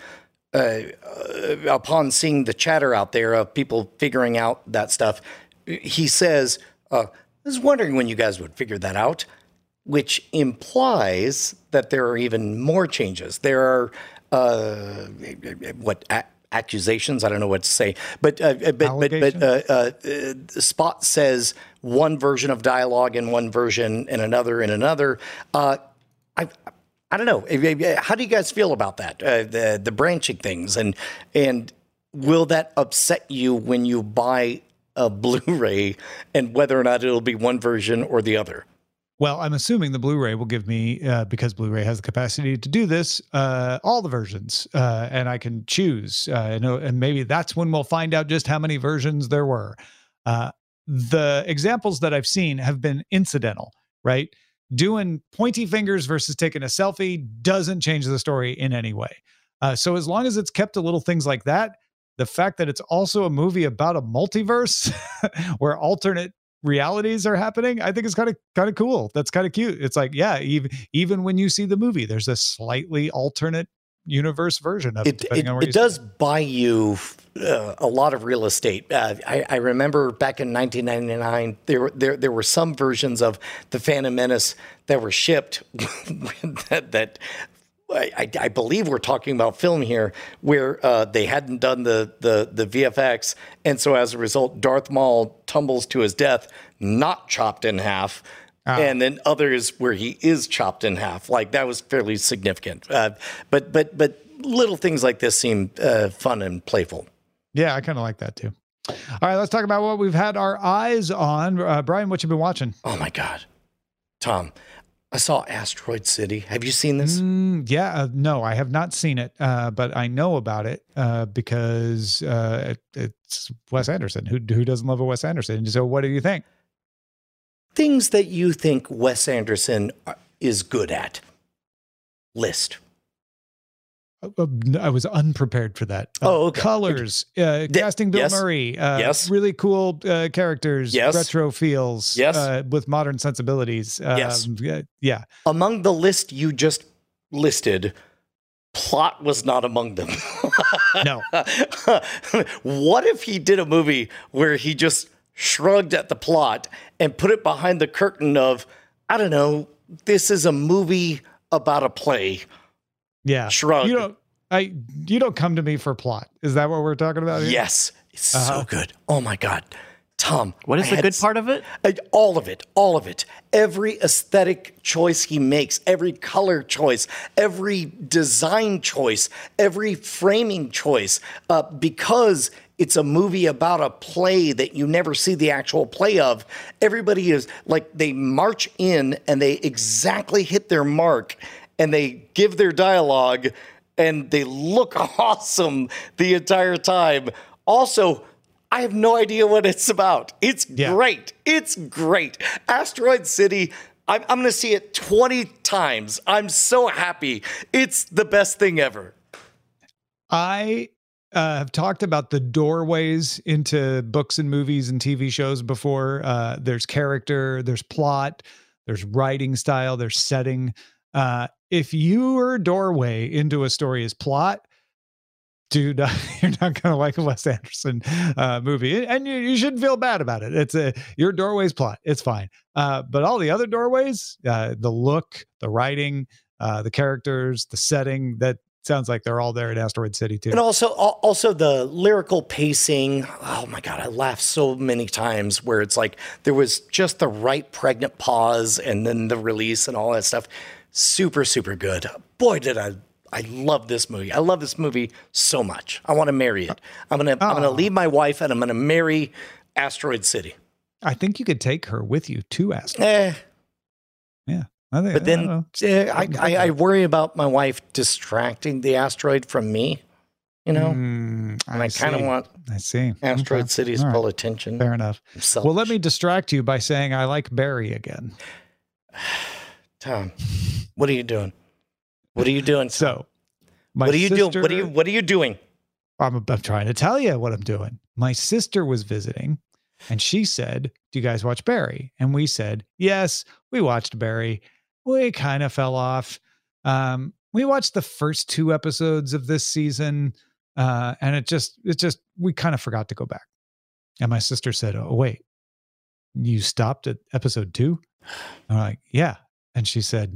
upon seeing the chatter out there of people figuring out that stuff, he says, I was wondering when you guys would figure that out, which implies that there are even more changes. There are, accusations? I don't know what to say. But Spot says one version of dialogue in one version and another in another. I don't know. How do you guys feel about that? The branching things, and will that upset you when you buy a Blu-ray, and whether or not it'll be one version or the other? Well, I'm assuming the Blu-ray will give me, because Blu-ray has the capacity to do this, all the versions, and I can choose. And maybe that's when we'll find out just how many versions there were. The examples that I've seen have been incidental, right? Doing pointy fingers versus taking a selfie doesn't change the story in any way. So as long as it's kept to little things like that, the fact that it's also a movie about a multiverse where alternate realities are happening, I think it's kind of cool. That's kind of cute. It's like, yeah, even when you see the movie, there's a slightly alternate universe version of it. Depending on where it does buy you a lot of real estate. I remember back in 1999, there were some versions of the Phantom Menace that were shipped that I believe we're talking about film here, where they hadn't done the VFX, and so as a result, Darth Maul tumbles to his death, not chopped in half. And then others where he is chopped in half. Like, that was fairly significant. But little things like this seem fun and playful. Yeah, I kind of like that too. All right, let's talk about what we've had our eyes on. Brian, what you been watching? Oh my God, Tom, I saw Asteroid City. Have you seen this? No, I have not seen it, but I know about it because it's Wes Anderson. Who doesn't love a Wes Anderson? So, what do you think? Things that you think Wes Anderson is good at. List. I was unprepared for that. Okay. Colors, casting Bill Murray. Yes. Really cool characters. Yes. Retro feels. Yes. With modern sensibilities. Yes. Yeah. Among the list you just listed, plot was not among them. No. What if he did a movie where he just shrugged at the plot and put it behind the curtain of, I don't know, this is a movie about a play. Yeah. Shrug. You don't come to me for plot. Is that what we're talking about here? Yes. It's so good. Oh my God. Tom. What is the good part of it? All of it. Every aesthetic choice he makes, every color choice, every design choice, every framing choice, because it's a movie about a play that you never see the actual play of. Everybody is like, they march in and they exactly hit their mark and they give their dialogue and they look awesome the entire time. Also, I have no idea what it's about. It's great. It's great. Asteroid City, I'm going to see it 20 times. I'm so happy. It's the best thing ever. I have talked about the doorways into books and movies and TV shows before. There's character, there's plot, there's writing style, there's setting. If your doorway into a story is plot, dude, you're not going to like a Wes Anderson movie. And you shouldn't feel bad about it. It's your doorway's plot. It's fine. But all the other doorways, the look, the writing, the characters, the setting, that sounds like they're all there at Asteroid City too. And also the lyrical pacing. Oh my God, I laughed so many times where it's like there was just the right pregnant pause and then the release and all that stuff. Super, super good. Boy, did I love this movie. I love this movie so much. I want to marry it. I'm gonna leave my wife and I'm gonna marry Asteroid City. I think you could take her with you to Asteroid. Yeah. But then I worry about my wife distracting the asteroid from me, you know? And I kind of want Asteroid City's full attention. Fair enough. Well, let me distract you by saying I like Barry again. Tom, what are you doing? What are you doing? So, what are you doing? What are you doing? I'm trying to tell you what I'm doing. My sister was visiting and she said, "Do you guys watch Barry?" And we said, "Yes, we watched Barry." We kind of fell off. We watched the first 2 episodes of this season, and it just we kind of forgot to go back. And my sister said, "Oh wait, you stopped at episode 2?" I'm like, "Yeah." And she said,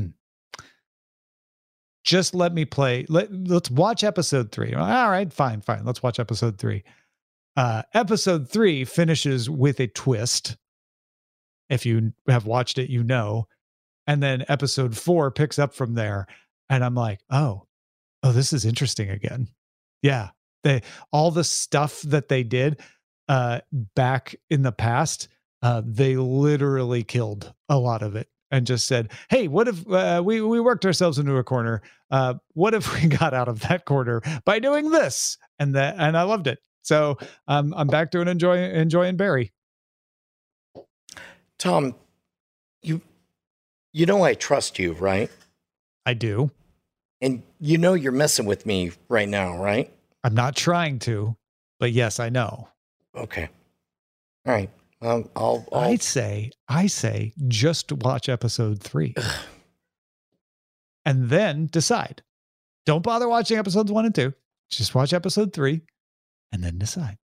"Just let me play. Let's watch episode 3." Like, all right, fine. Let's watch episode 3. Episode 3 finishes with a twist. If you have watched it, you know. And then episode 4 picks up from there. And I'm like, oh, this is interesting again. Yeah. All the stuff that they did back in the past, they literally killed a lot of it and just said, hey, what if we worked ourselves into a corner? What if we got out of that corner by doing this? And I loved it. So I'm back to enjoying Barry. Tom, you know I trust you, right? I do. And you know you're messing with me right now, right? I'm not trying to, but yes, I know. Okay. All right. I say, just watch episode 3, and then decide. Don't bother watching episodes 1 and 2. Just watch episode 3, and then decide.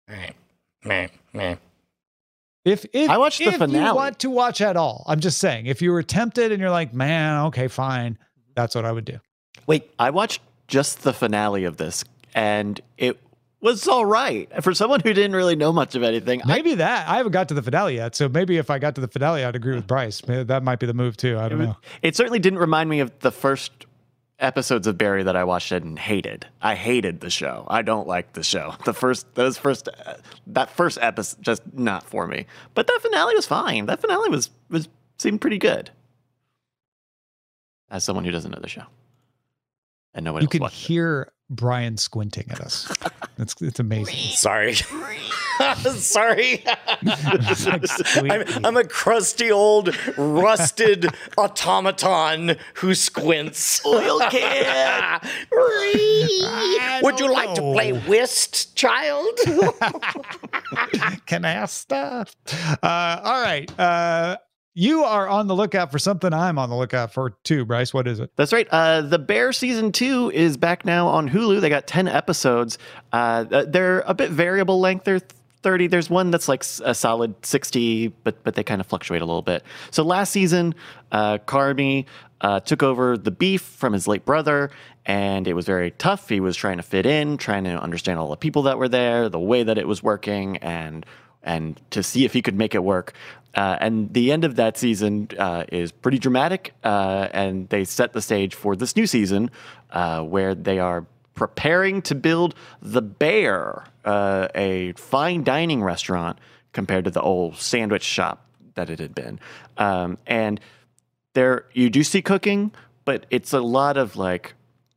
If I watched the finale. You want to watch at all, I'm just saying, if you were tempted and you're like, man, okay, fine, that's what I would do. Wait, I watched just the finale of this, and it was all right for someone who didn't really know much of anything. Maybe I haven't got to the finale yet, so maybe if I got to the finale, I'd agree with Bryce. Maybe that might be the move too. I don't know. It certainly didn't remind me of the first episodes of Barry that I watched and hated. I hated the show. I don't like the show. That first episode just not for me. But that finale was fine. That finale was seemed pretty good. As someone who doesn't know the show, and no one else you can watched hear Brian squinting at us. It's amazing. sorry. Sorry. Like, I'm a crusty old rusted automaton who squints. Oil can. Would you like to play whist, child? Can I ask stuff? All right. You are on the lookout for something I'm on the lookout for too, Bryce. What is it? That's right. The Bear season 2 is back now on Hulu. They got 10 episodes. They're a bit variable length. They're 30. There's one that's like a solid 60, but they kind of fluctuate a little bit. So last season, Carmi took over the beef from his late brother, and it was very tough. He was trying to fit in, trying to understand all the people that were there, the way that it was working, and to see if he could make it work. And the end of that season is pretty dramatic, and they set the stage for this new season where they are preparing to build the Bear, a fine dining restaurant compared to the old sandwich shop that it had been. And there you do see cooking, but it's a lot of like...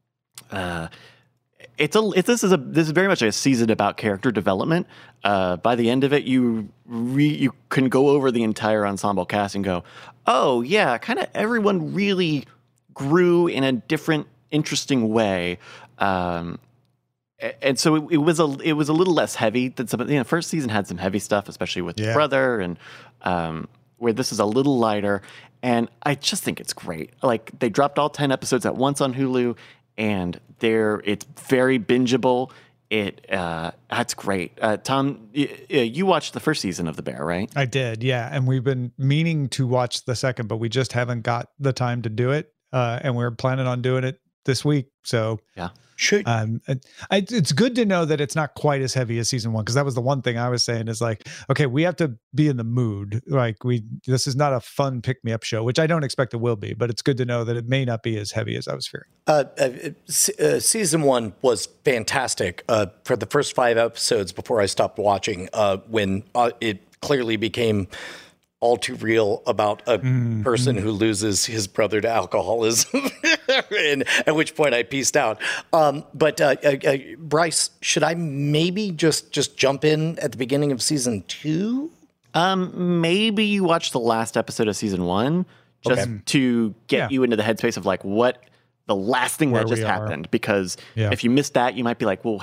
This is very much a season about character development. By the end of it, you can go over the entire ensemble cast and go, oh yeah, kind of everyone really grew in a different, interesting way. And so it was a little less heavy than some. First season had some heavy stuff, especially with his brother, and where this is a little lighter. And I just think it's great. Like they dropped all 10 episodes at once on Hulu. And it's very bingeable. That's great. Tom, you watched the first season of The Bear, right? I did, yeah. And we've been meaning to watch the second, but we just haven't got the time to do it. And we're planning on doing it this week. So yeah. It's good to know that it's not quite as heavy as season 1, because that was the one thing I was saying is like, okay, we have to be in the mood. Like this is not a fun pick-me-up show, which I don't expect it will be, but it's good to know that it may not be as heavy as I was fearing. Season 1 was fantastic for the first 5 episodes before I stopped watching when it clearly became all too real about a person who loses his brother to alcoholism, and at which point I peaced out. But Bryce, should I maybe just jump in at the beginning of season 2? Maybe you watch the last episode of season 1 just to get you into the headspace of like what the last thing that just happened, because if you missed that, you might be like, well,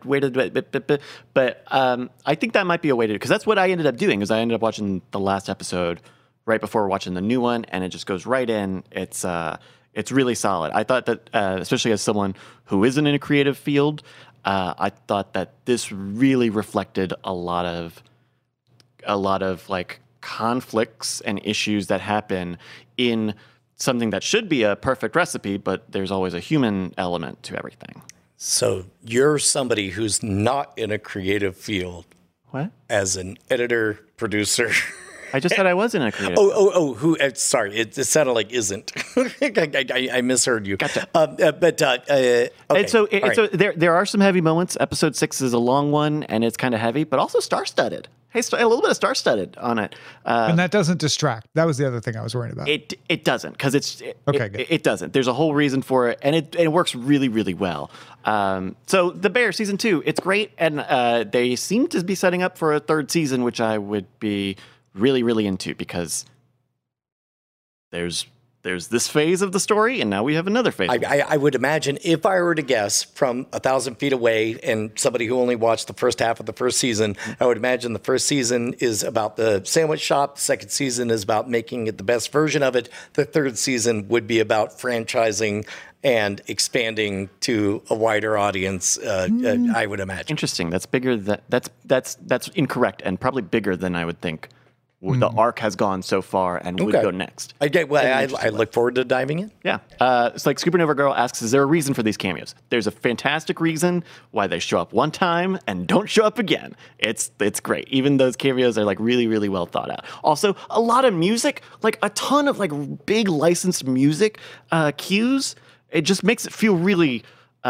but I think that might be a way to do it, because that's what I ended up doing, is I ended up watching the last episode right before watching the new one, and it just goes right in. It's really solid. I thought that, especially as someone who isn't in a creative field, I thought that this really reflected a lot of like conflicts and issues that happen in something that should be a perfect recipe, but there's always a human element to everything. So you're somebody who's not in a creative field. What? As an editor, producer. I just said I was in a creative. Who? Sorry, it sounded like isn't. I misheard you. Gotcha. Okay. And so there are some heavy moments. Episode 6 is a long one, and it's kind of heavy, but also star-studded. Hey, a little bit of star-studded on it. And that doesn't distract. That was the other thing I was worried about. It doesn't, because good. It doesn't. There's a whole reason for it, and it works really, really well. So The Bear season 2, it's great, and they seem to be setting up for a third season, which I would be really, really into, because there's there's this phase of the story, and now we have another phase. I would imagine, if I were to guess from 1,000 feet away and somebody who only watched the first half of the first season, I would imagine the first season is about the sandwich shop. The second season is about making it the best version of it. The third season would be about franchising and expanding to a wider audience, I would imagine. Interesting. That's bigger. That's incorrect, and probably bigger than I would think. The arc has gone so far and would go next. I look forward to diving in. Yeah. It's like Supernova Girl asks, is there a reason for these cameos? There's a fantastic reason why they show up one time and don't show up again. It's great. Even those cameos are like really, really well thought out. Also, a lot of music, like a ton of like big licensed music cues. It just makes it feel really...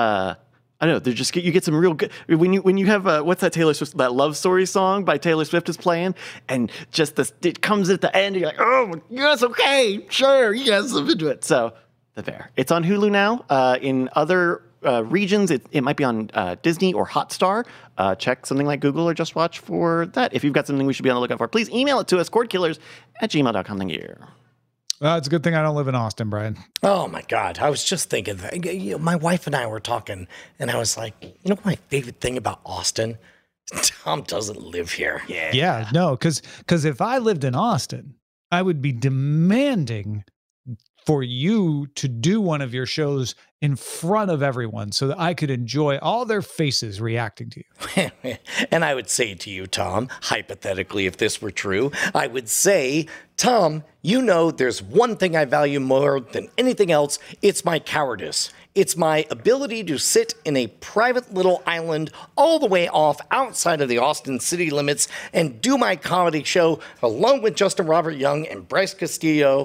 I don't know. You get some real good when you have what's that Taylor Swift, that Love Story song by Taylor Swift is playing, and just it comes at the end. You're like, oh yes, okay, sure, yes, I'm into it. So it's on Hulu now. In other regions, it might be on Disney or Hotstar. Check something like Google or Just Watch for that. If you've got something we should be on the lookout for, please email it to us, cordkillers@gmail.com. Thank you. It's a good thing I don't live in Austin, Brian. Oh, my God. I was just thinking, my wife and I were talking, and I was like, you know what my favorite thing about Austin? Tom doesn't live here. Yeah, no, because if I lived in Austin, I would be demanding for you to do one of your shows in front of everyone so that I could enjoy all their faces reacting to you. And I would say to you, Tom, hypothetically, if this were true, I would say, Tom, you know there's one thing I value more than anything else. It's my cowardice. It's my ability to sit in a private little island all the way off outside of the Austin city limits and do my comedy show along with Justin Robert Young and Bryce Castillo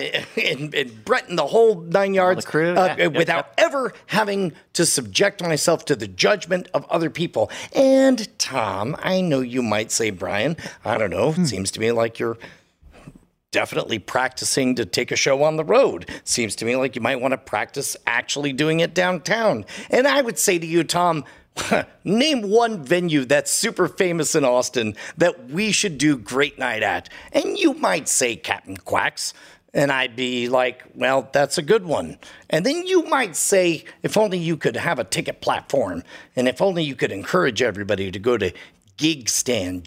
and Brett and the whole nine yards crew. without ever having to subject myself to the judgment of other people. And Tom, I know you might say, Brian, I don't know, it seems to me like you're definitely practicing to take a show on the road. Seems to me like you might want to practice actually doing it downtown. And I would say to you, Tom, name one venue that's super famous in Austin that we should do Great Night at. And you might say Captain Quack's. And I'd be like, well, that's a good one. And then you might say, if only you could have a ticket platform, and if only you could encourage everybody to go to Gigstan,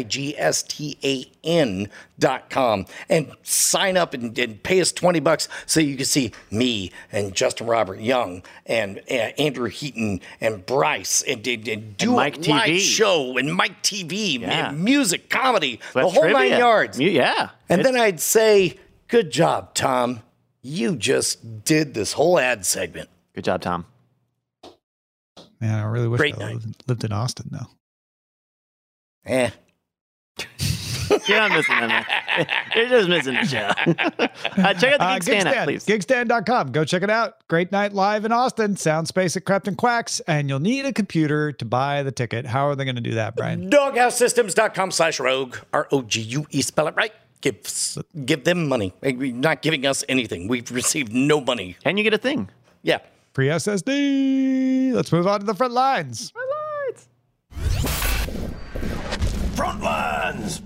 GIGSTAN.com, and sign up and pay us $20 so you can see me and Justin Robert Young and Andrew Heaton and Bryce and do Mike a TV. live show and Mike TV, Yeah. music, comedy, That's the whole trivia. 9 yards. Yeah. And then I'd say, good job, Tom. You just did this whole ad segment. Good job, Tom. Man, I really wish Great I night. lived in Austin, though. Eh. You're not missing them. You're just missing the show. Check out the Gigstan app, please. Gigstan.com. Go check it out. Great night live in Austin. Soundspace at Captain Quacks. And you'll need a computer to buy the ticket. How are they going to do that, Brian? Doghousesystems.com/rogue. ROGUE. Spell it right. Give them money. You're not giving us anything. We've received no money. And you get a thing. Yeah. Free SSD. Let's move on to the front lines. Frontlines.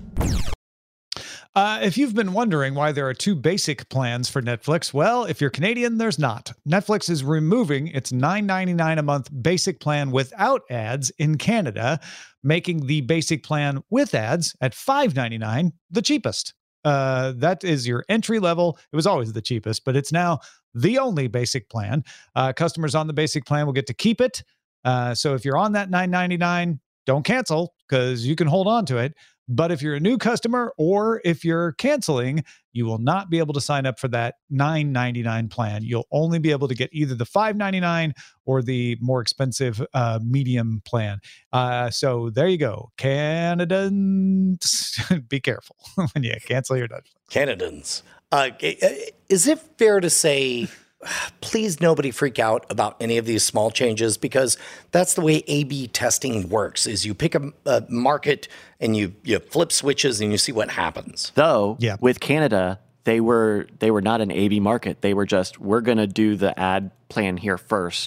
If you've been wondering why there are two basic plans for Netflix, well, if you're Canadian, there's not. Netflix is removing its $9.99 a month basic plan without ads in Canada, making the basic plan with ads at $5.99 the cheapest. That is your entry level. It was always the cheapest, but it's now the only basic plan. Customers on the basic plan will get to keep it. So if you're on that $9.99, don't cancel because you can hold on to it. But if you're a new customer or if you're canceling, you will not be able to sign up for that $9.99 plan. You'll only be able to get either the $5.99 or the more expensive medium plan. So there you go. Canadians, be careful when you cancel your Netflix. Canadians. Is it fair to say, please nobody freak out about any of these small changes, because that's the way A/B testing works, is you pick a market and you flip switches and you see what happens. Though, Yeah. with Canada, they were not an A/B market. They were just, we're going to do the ad plan here first,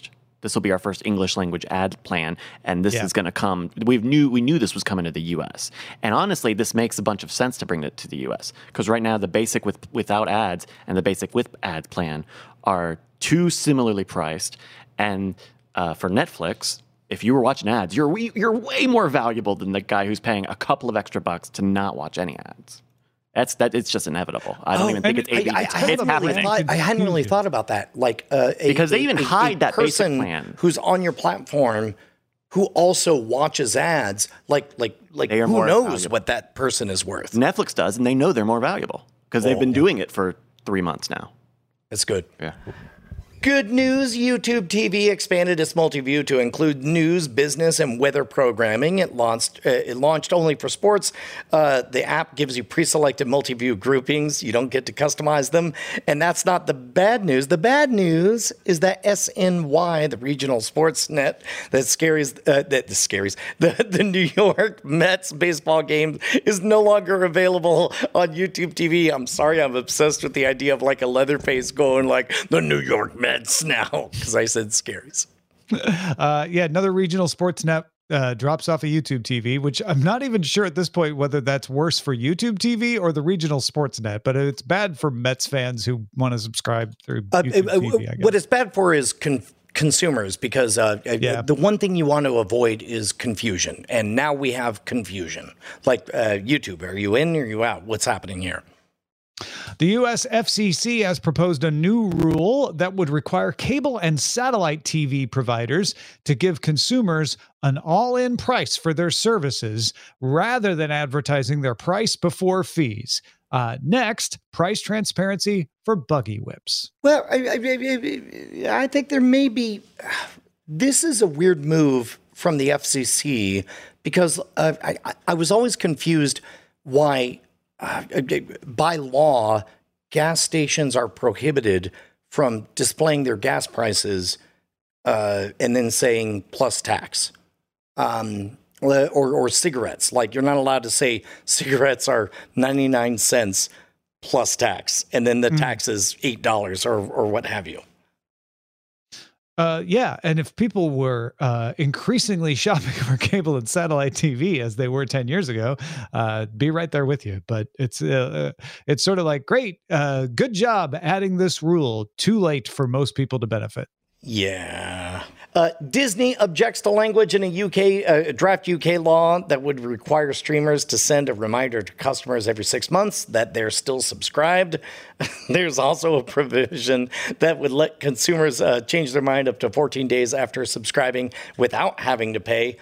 This will be our first English language ad plan, and this is going to come. We knew this was coming to the U.S. And honestly, this makes a bunch of sense to bring it to the U.S. because right now the basic without ads and the basic with ads plan are too similarly priced. And for Netflix, if you were watching ads, you're way more valuable than the guy who's paying a couple of extra bucks to not watch any ads. It's just inevitable. I don't even think it's happening. I hadn't really thought about that. Like because they even hide that basic person plan. Who's on your platform, who also watches ads. Like who knows valuable. what that person is worth? Netflix does, and they know they're more valuable because they've been doing it for 3 months now. That's good. Yeah. Good news, YouTube TV expanded its multi-view to include news, business, and weather programming. It launched only for sports. The app gives you pre-selected multi-view groupings. You don't get to customize them. And that's not the bad news. The bad news is that SNY, the regional sports net the New York Mets baseball game, is no longer available on YouTube TV. I'm sorry, I'm obsessed with the idea of like a Leatherface going like, the New York Mets now, because I said scaries. Another regional sports net drops off of YouTube TV, which I'm not even sure at this point whether that's worse for YouTube TV or the regional sports net, but it's bad for Mets fans who want to subscribe through YouTube TV, I guess. What it's bad for is consumers, because the one thing you want to avoid is confusion. And now we have confusion. Like YouTube, are you in or are you out? What's happening here? The U.S. FCC has proposed a new rule that would require cable and satellite TV providers to give consumers an all-in price for their services rather than advertising their price before fees. Next, price transparency for buggy whips. Well, I think there may be... This is a weird move from the FCC because I was always confused why... by law, gas stations are prohibited from displaying their gas prices and then saying plus tax. Or cigarettes. Like, you're not allowed to say cigarettes are 99 cents plus tax, and then the tax is $8 or what have you. And if people were increasingly shopping for cable and satellite TV as they were 10 years ago, be right there with you. But it's sort of like, great, good job adding this rule. Too late for most people to benefit. Yeah. Disney objects to language in a draft UK law that would require streamers to send a reminder to customers every 6 months that they're still subscribed. There's also a provision that would let consumers change their mind up to 14 days after subscribing without having to pay.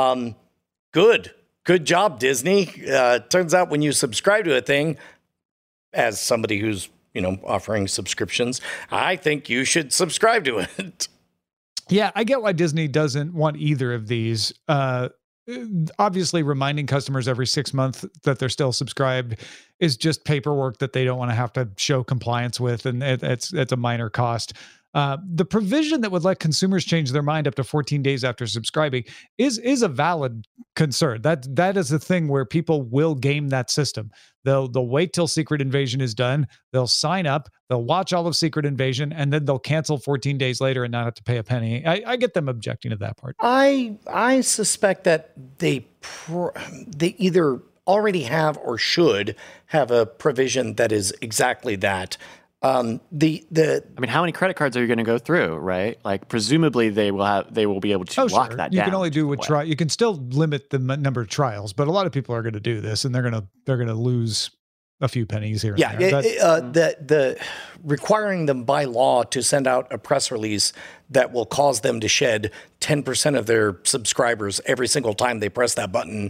Good job, Disney. Turns out when you subscribe to a thing, as somebody who's offering subscriptions, I think you should subscribe to it. Yeah, I get why Disney doesn't want either of these. Obviously, reminding customers every 6 months that they're still subscribed is just paperwork that they don't want to have to show compliance with, and it's a minor cost. The provision that would let consumers change their mind up to 14 days after subscribing is a valid concern. That is a thing where people will game that system. They'll wait till Secret Invasion is done. They'll sign up. They'll watch all of Secret Invasion, and then they'll cancel 14 days later and not have to pay a penny. I get them objecting to that part. I suspect that they either already have or should have a provision that is exactly that. I mean, how many credit cards are you going to go through, right? Like, presumably they will be able to lock that down. You can only do you can still limit the number of trials, but a lot of people are going to do this, and they're going to lose a few pennies here. Yeah, and there. the requiring them by law to send out a press release that will cause them to shed 10% of their subscribers every single time they press that button.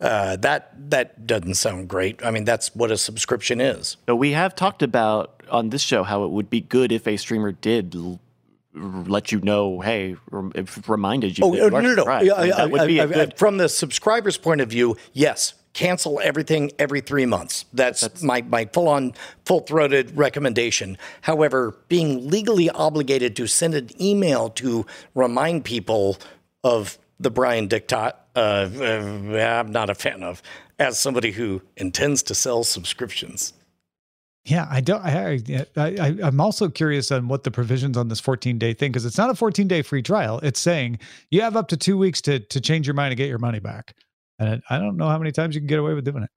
That doesn't sound great. I mean, that's what a subscription is. So we have talked about on this show how it would be good if a streamer did let you know, hey, reminded you. No. That would be from the subscriber's point of view, yes. Cancel everything every 3 months. That's my full-throated recommendation. However, being legally obligated to send an email to remind people of the Brian Dictat, I'm not a fan of, as somebody who intends to sell subscriptions. Yeah, I'm also curious on what the provisions on this 14-day thing, because it's not a 14-day free trial. It's saying you have up to 2 weeks to change your mind and get your money back. And I don't know how many times you can get away with doing it.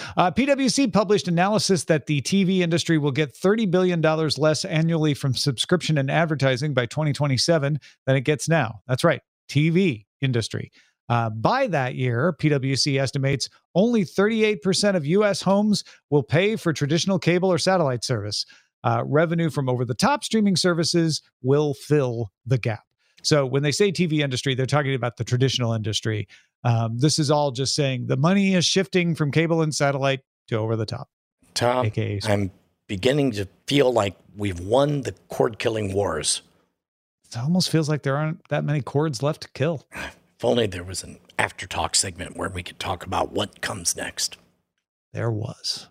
PwC published analysis that the TV industry will get $30 billion less annually from subscription and advertising by 2027 than it gets now. That's right, TV industry. By that year, PwC estimates only 38% of U.S. homes will pay for traditional cable or satellite service. Revenue from over-the-top streaming services will fill the gap. So when they say TV industry, they're talking about the traditional industry. This is all just saying the money is shifting from cable and satellite to over-the-top. Tom, AKA. I'm beginning to feel like we've won the cord-killing wars. It almost feels like there aren't that many cords left to kill. If only there was an after-talk segment where we could talk about what comes next. There was.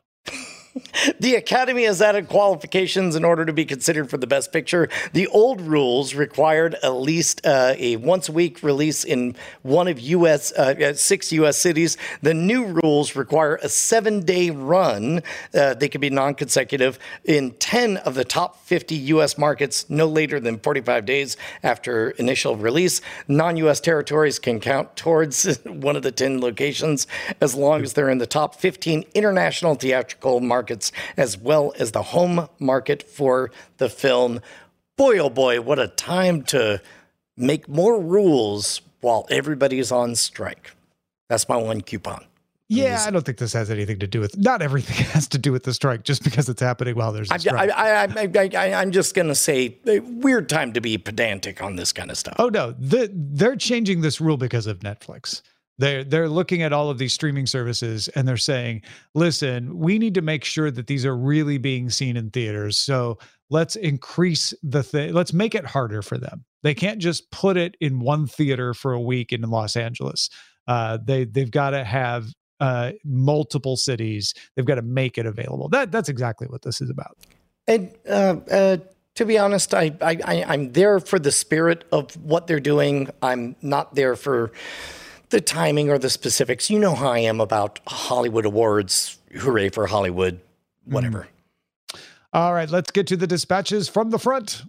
The Academy has added qualifications in order to be considered for the Best Picture. The old rules required at least a once-a-week release in one of 6 U.S. cities. The new rules require a 7-day run. They can be non-consecutive in 10 of the top 50 U.S. markets, no later than 45 days after initial release. Non-U.S. territories can count towards one of the 10 locations as long as they're in the top 15 international theatrical markets, as well as the home market for the film. Boy, oh boy, what a time to make more rules while everybody's on strike. That's my one coupon. Yeah, I don't think this has anything to do with, not everything has to do with the strike just because it's happening while there's a strike. I'm just going to say, weird time to be pedantic on this kind of stuff. Oh, no, they're changing this rule because of Netflix. They're looking at all of these streaming services and they're saying, listen, we need to make sure that these are really being seen in theaters. So let's increase let's make it harder for them. They can't just put it in one theater for a week in Los Angeles. They've got to have multiple cities. They've got to make it available. That's exactly what this is about. And to be honest, I'm there for the spirit of what they're doing. I'm not there for the timing or the specifics. You know how I am about Hollywood awards. Hooray for Hollywood, whatever. All right, let's get to the dispatches from the front.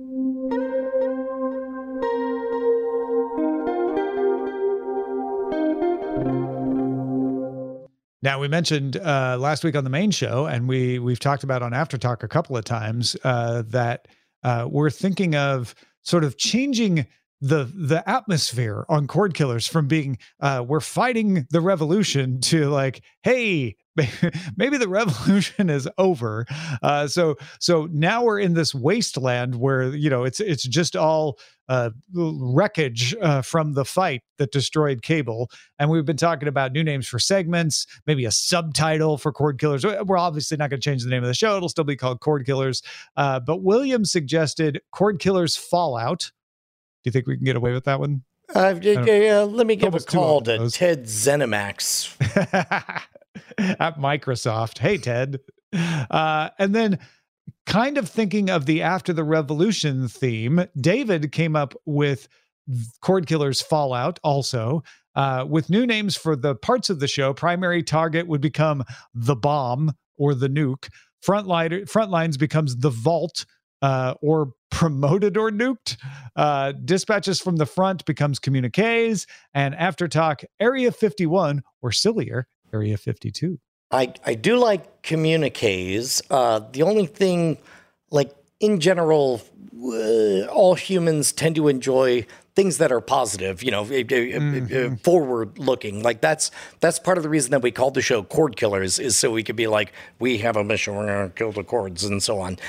Now, we mentioned last week on the main show, and we've talked about on After Talk a couple of times, that we're thinking of sort of changing the atmosphere on Cord Killers from being we're fighting the revolution to like, hey, maybe the revolution is over. So now we're in this wasteland where, you know, it's just all wreckage from the fight that destroyed cable. And we've been talking about new names for segments, maybe a subtitle for Cord Killers. We're obviously not going to change the name of the show. It'll still be called Cord Killers. But William suggested Cord Killers Fallout. Do you think we can get away with that one? Let me give a call to Ted Zenimax at Microsoft. Hey, Ted. And then kind of thinking of the After the Revolution theme, David came up with Cord Killers Fallout also, with new names for the parts of the show. Primary target would become the bomb or the nuke. Frontlines becomes the vault, or promoted or nuked. Dispatches from the front becomes communiques, and After Talk Area 51, or sillier, Area 52. I do like communiques. The only thing, like in general, all humans tend to enjoy things that are positive, you know, forward looking. Like that's part of the reason that we called the show Cord Killers, is so we could be like, we have a mission, we're going to kill the cords and so on.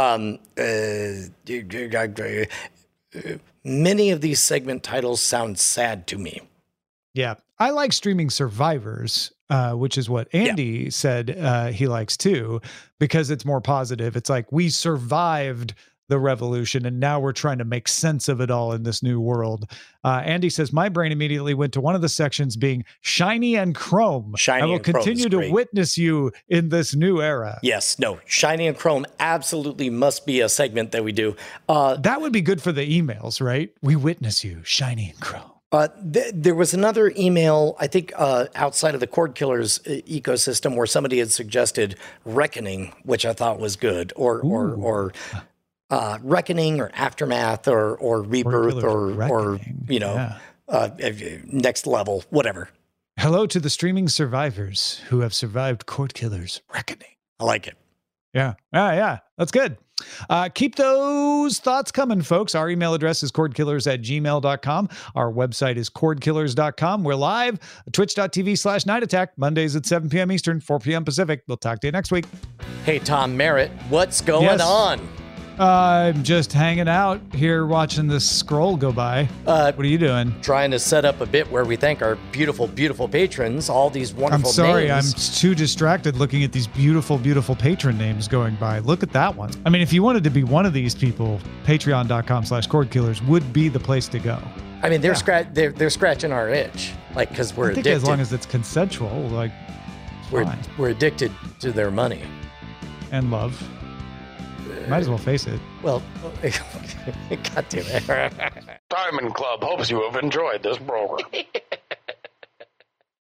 Many of these segment titles sound sad to me. Yeah. I like streaming Survivors, which is what Andy said he likes too, because it's more positive. It's like, we survived the revolution, and now we're trying to make sense of it all in this new world. Andy says, my brain immediately went to one of the sections being Shiny and Chrome. I will continue to witness you in this new era. Yes, no, Shiny and Chrome absolutely must be a segment that we do. That would be good for the emails, right? We witness you, Shiny and Chrome. There was another email, I think, outside of the Cord Killers ecosystem, where somebody had suggested Reckoning, which I thought was good, or Reckoning, or Aftermath, or Rebirth, or Next Level, whatever. Hello to the streaming survivors who have survived Cord Killers Reckoning. I like it. Yeah. Yeah. That's good. Keep those thoughts coming, folks. Our email address is cordkillers@gmail.com. Our website is cordkillers.com. We're live, twitch.tv/Night Attack, Mondays at 7 p.m. Eastern, 4 p.m. Pacific. We'll talk to you next week. Hey, Tom Merritt, what's going on? I'm just hanging out here watching this scroll go by. What are you doing? Trying to set up a bit where we thank our beautiful, beautiful patrons, all these wonderful names. I'm sorry, I'm too distracted looking at these beautiful, beautiful patron names going by. Look at that one. I mean, if you wanted to be one of these people, patreon.com/cordkillers would be the place to go. I mean, they're scratching our itch, like, because we're addicted. As long as it's consensual, like, we're addicted to their money. And love. Might as well face it. Well, God damn it. Diamond Club hopes you have enjoyed this program.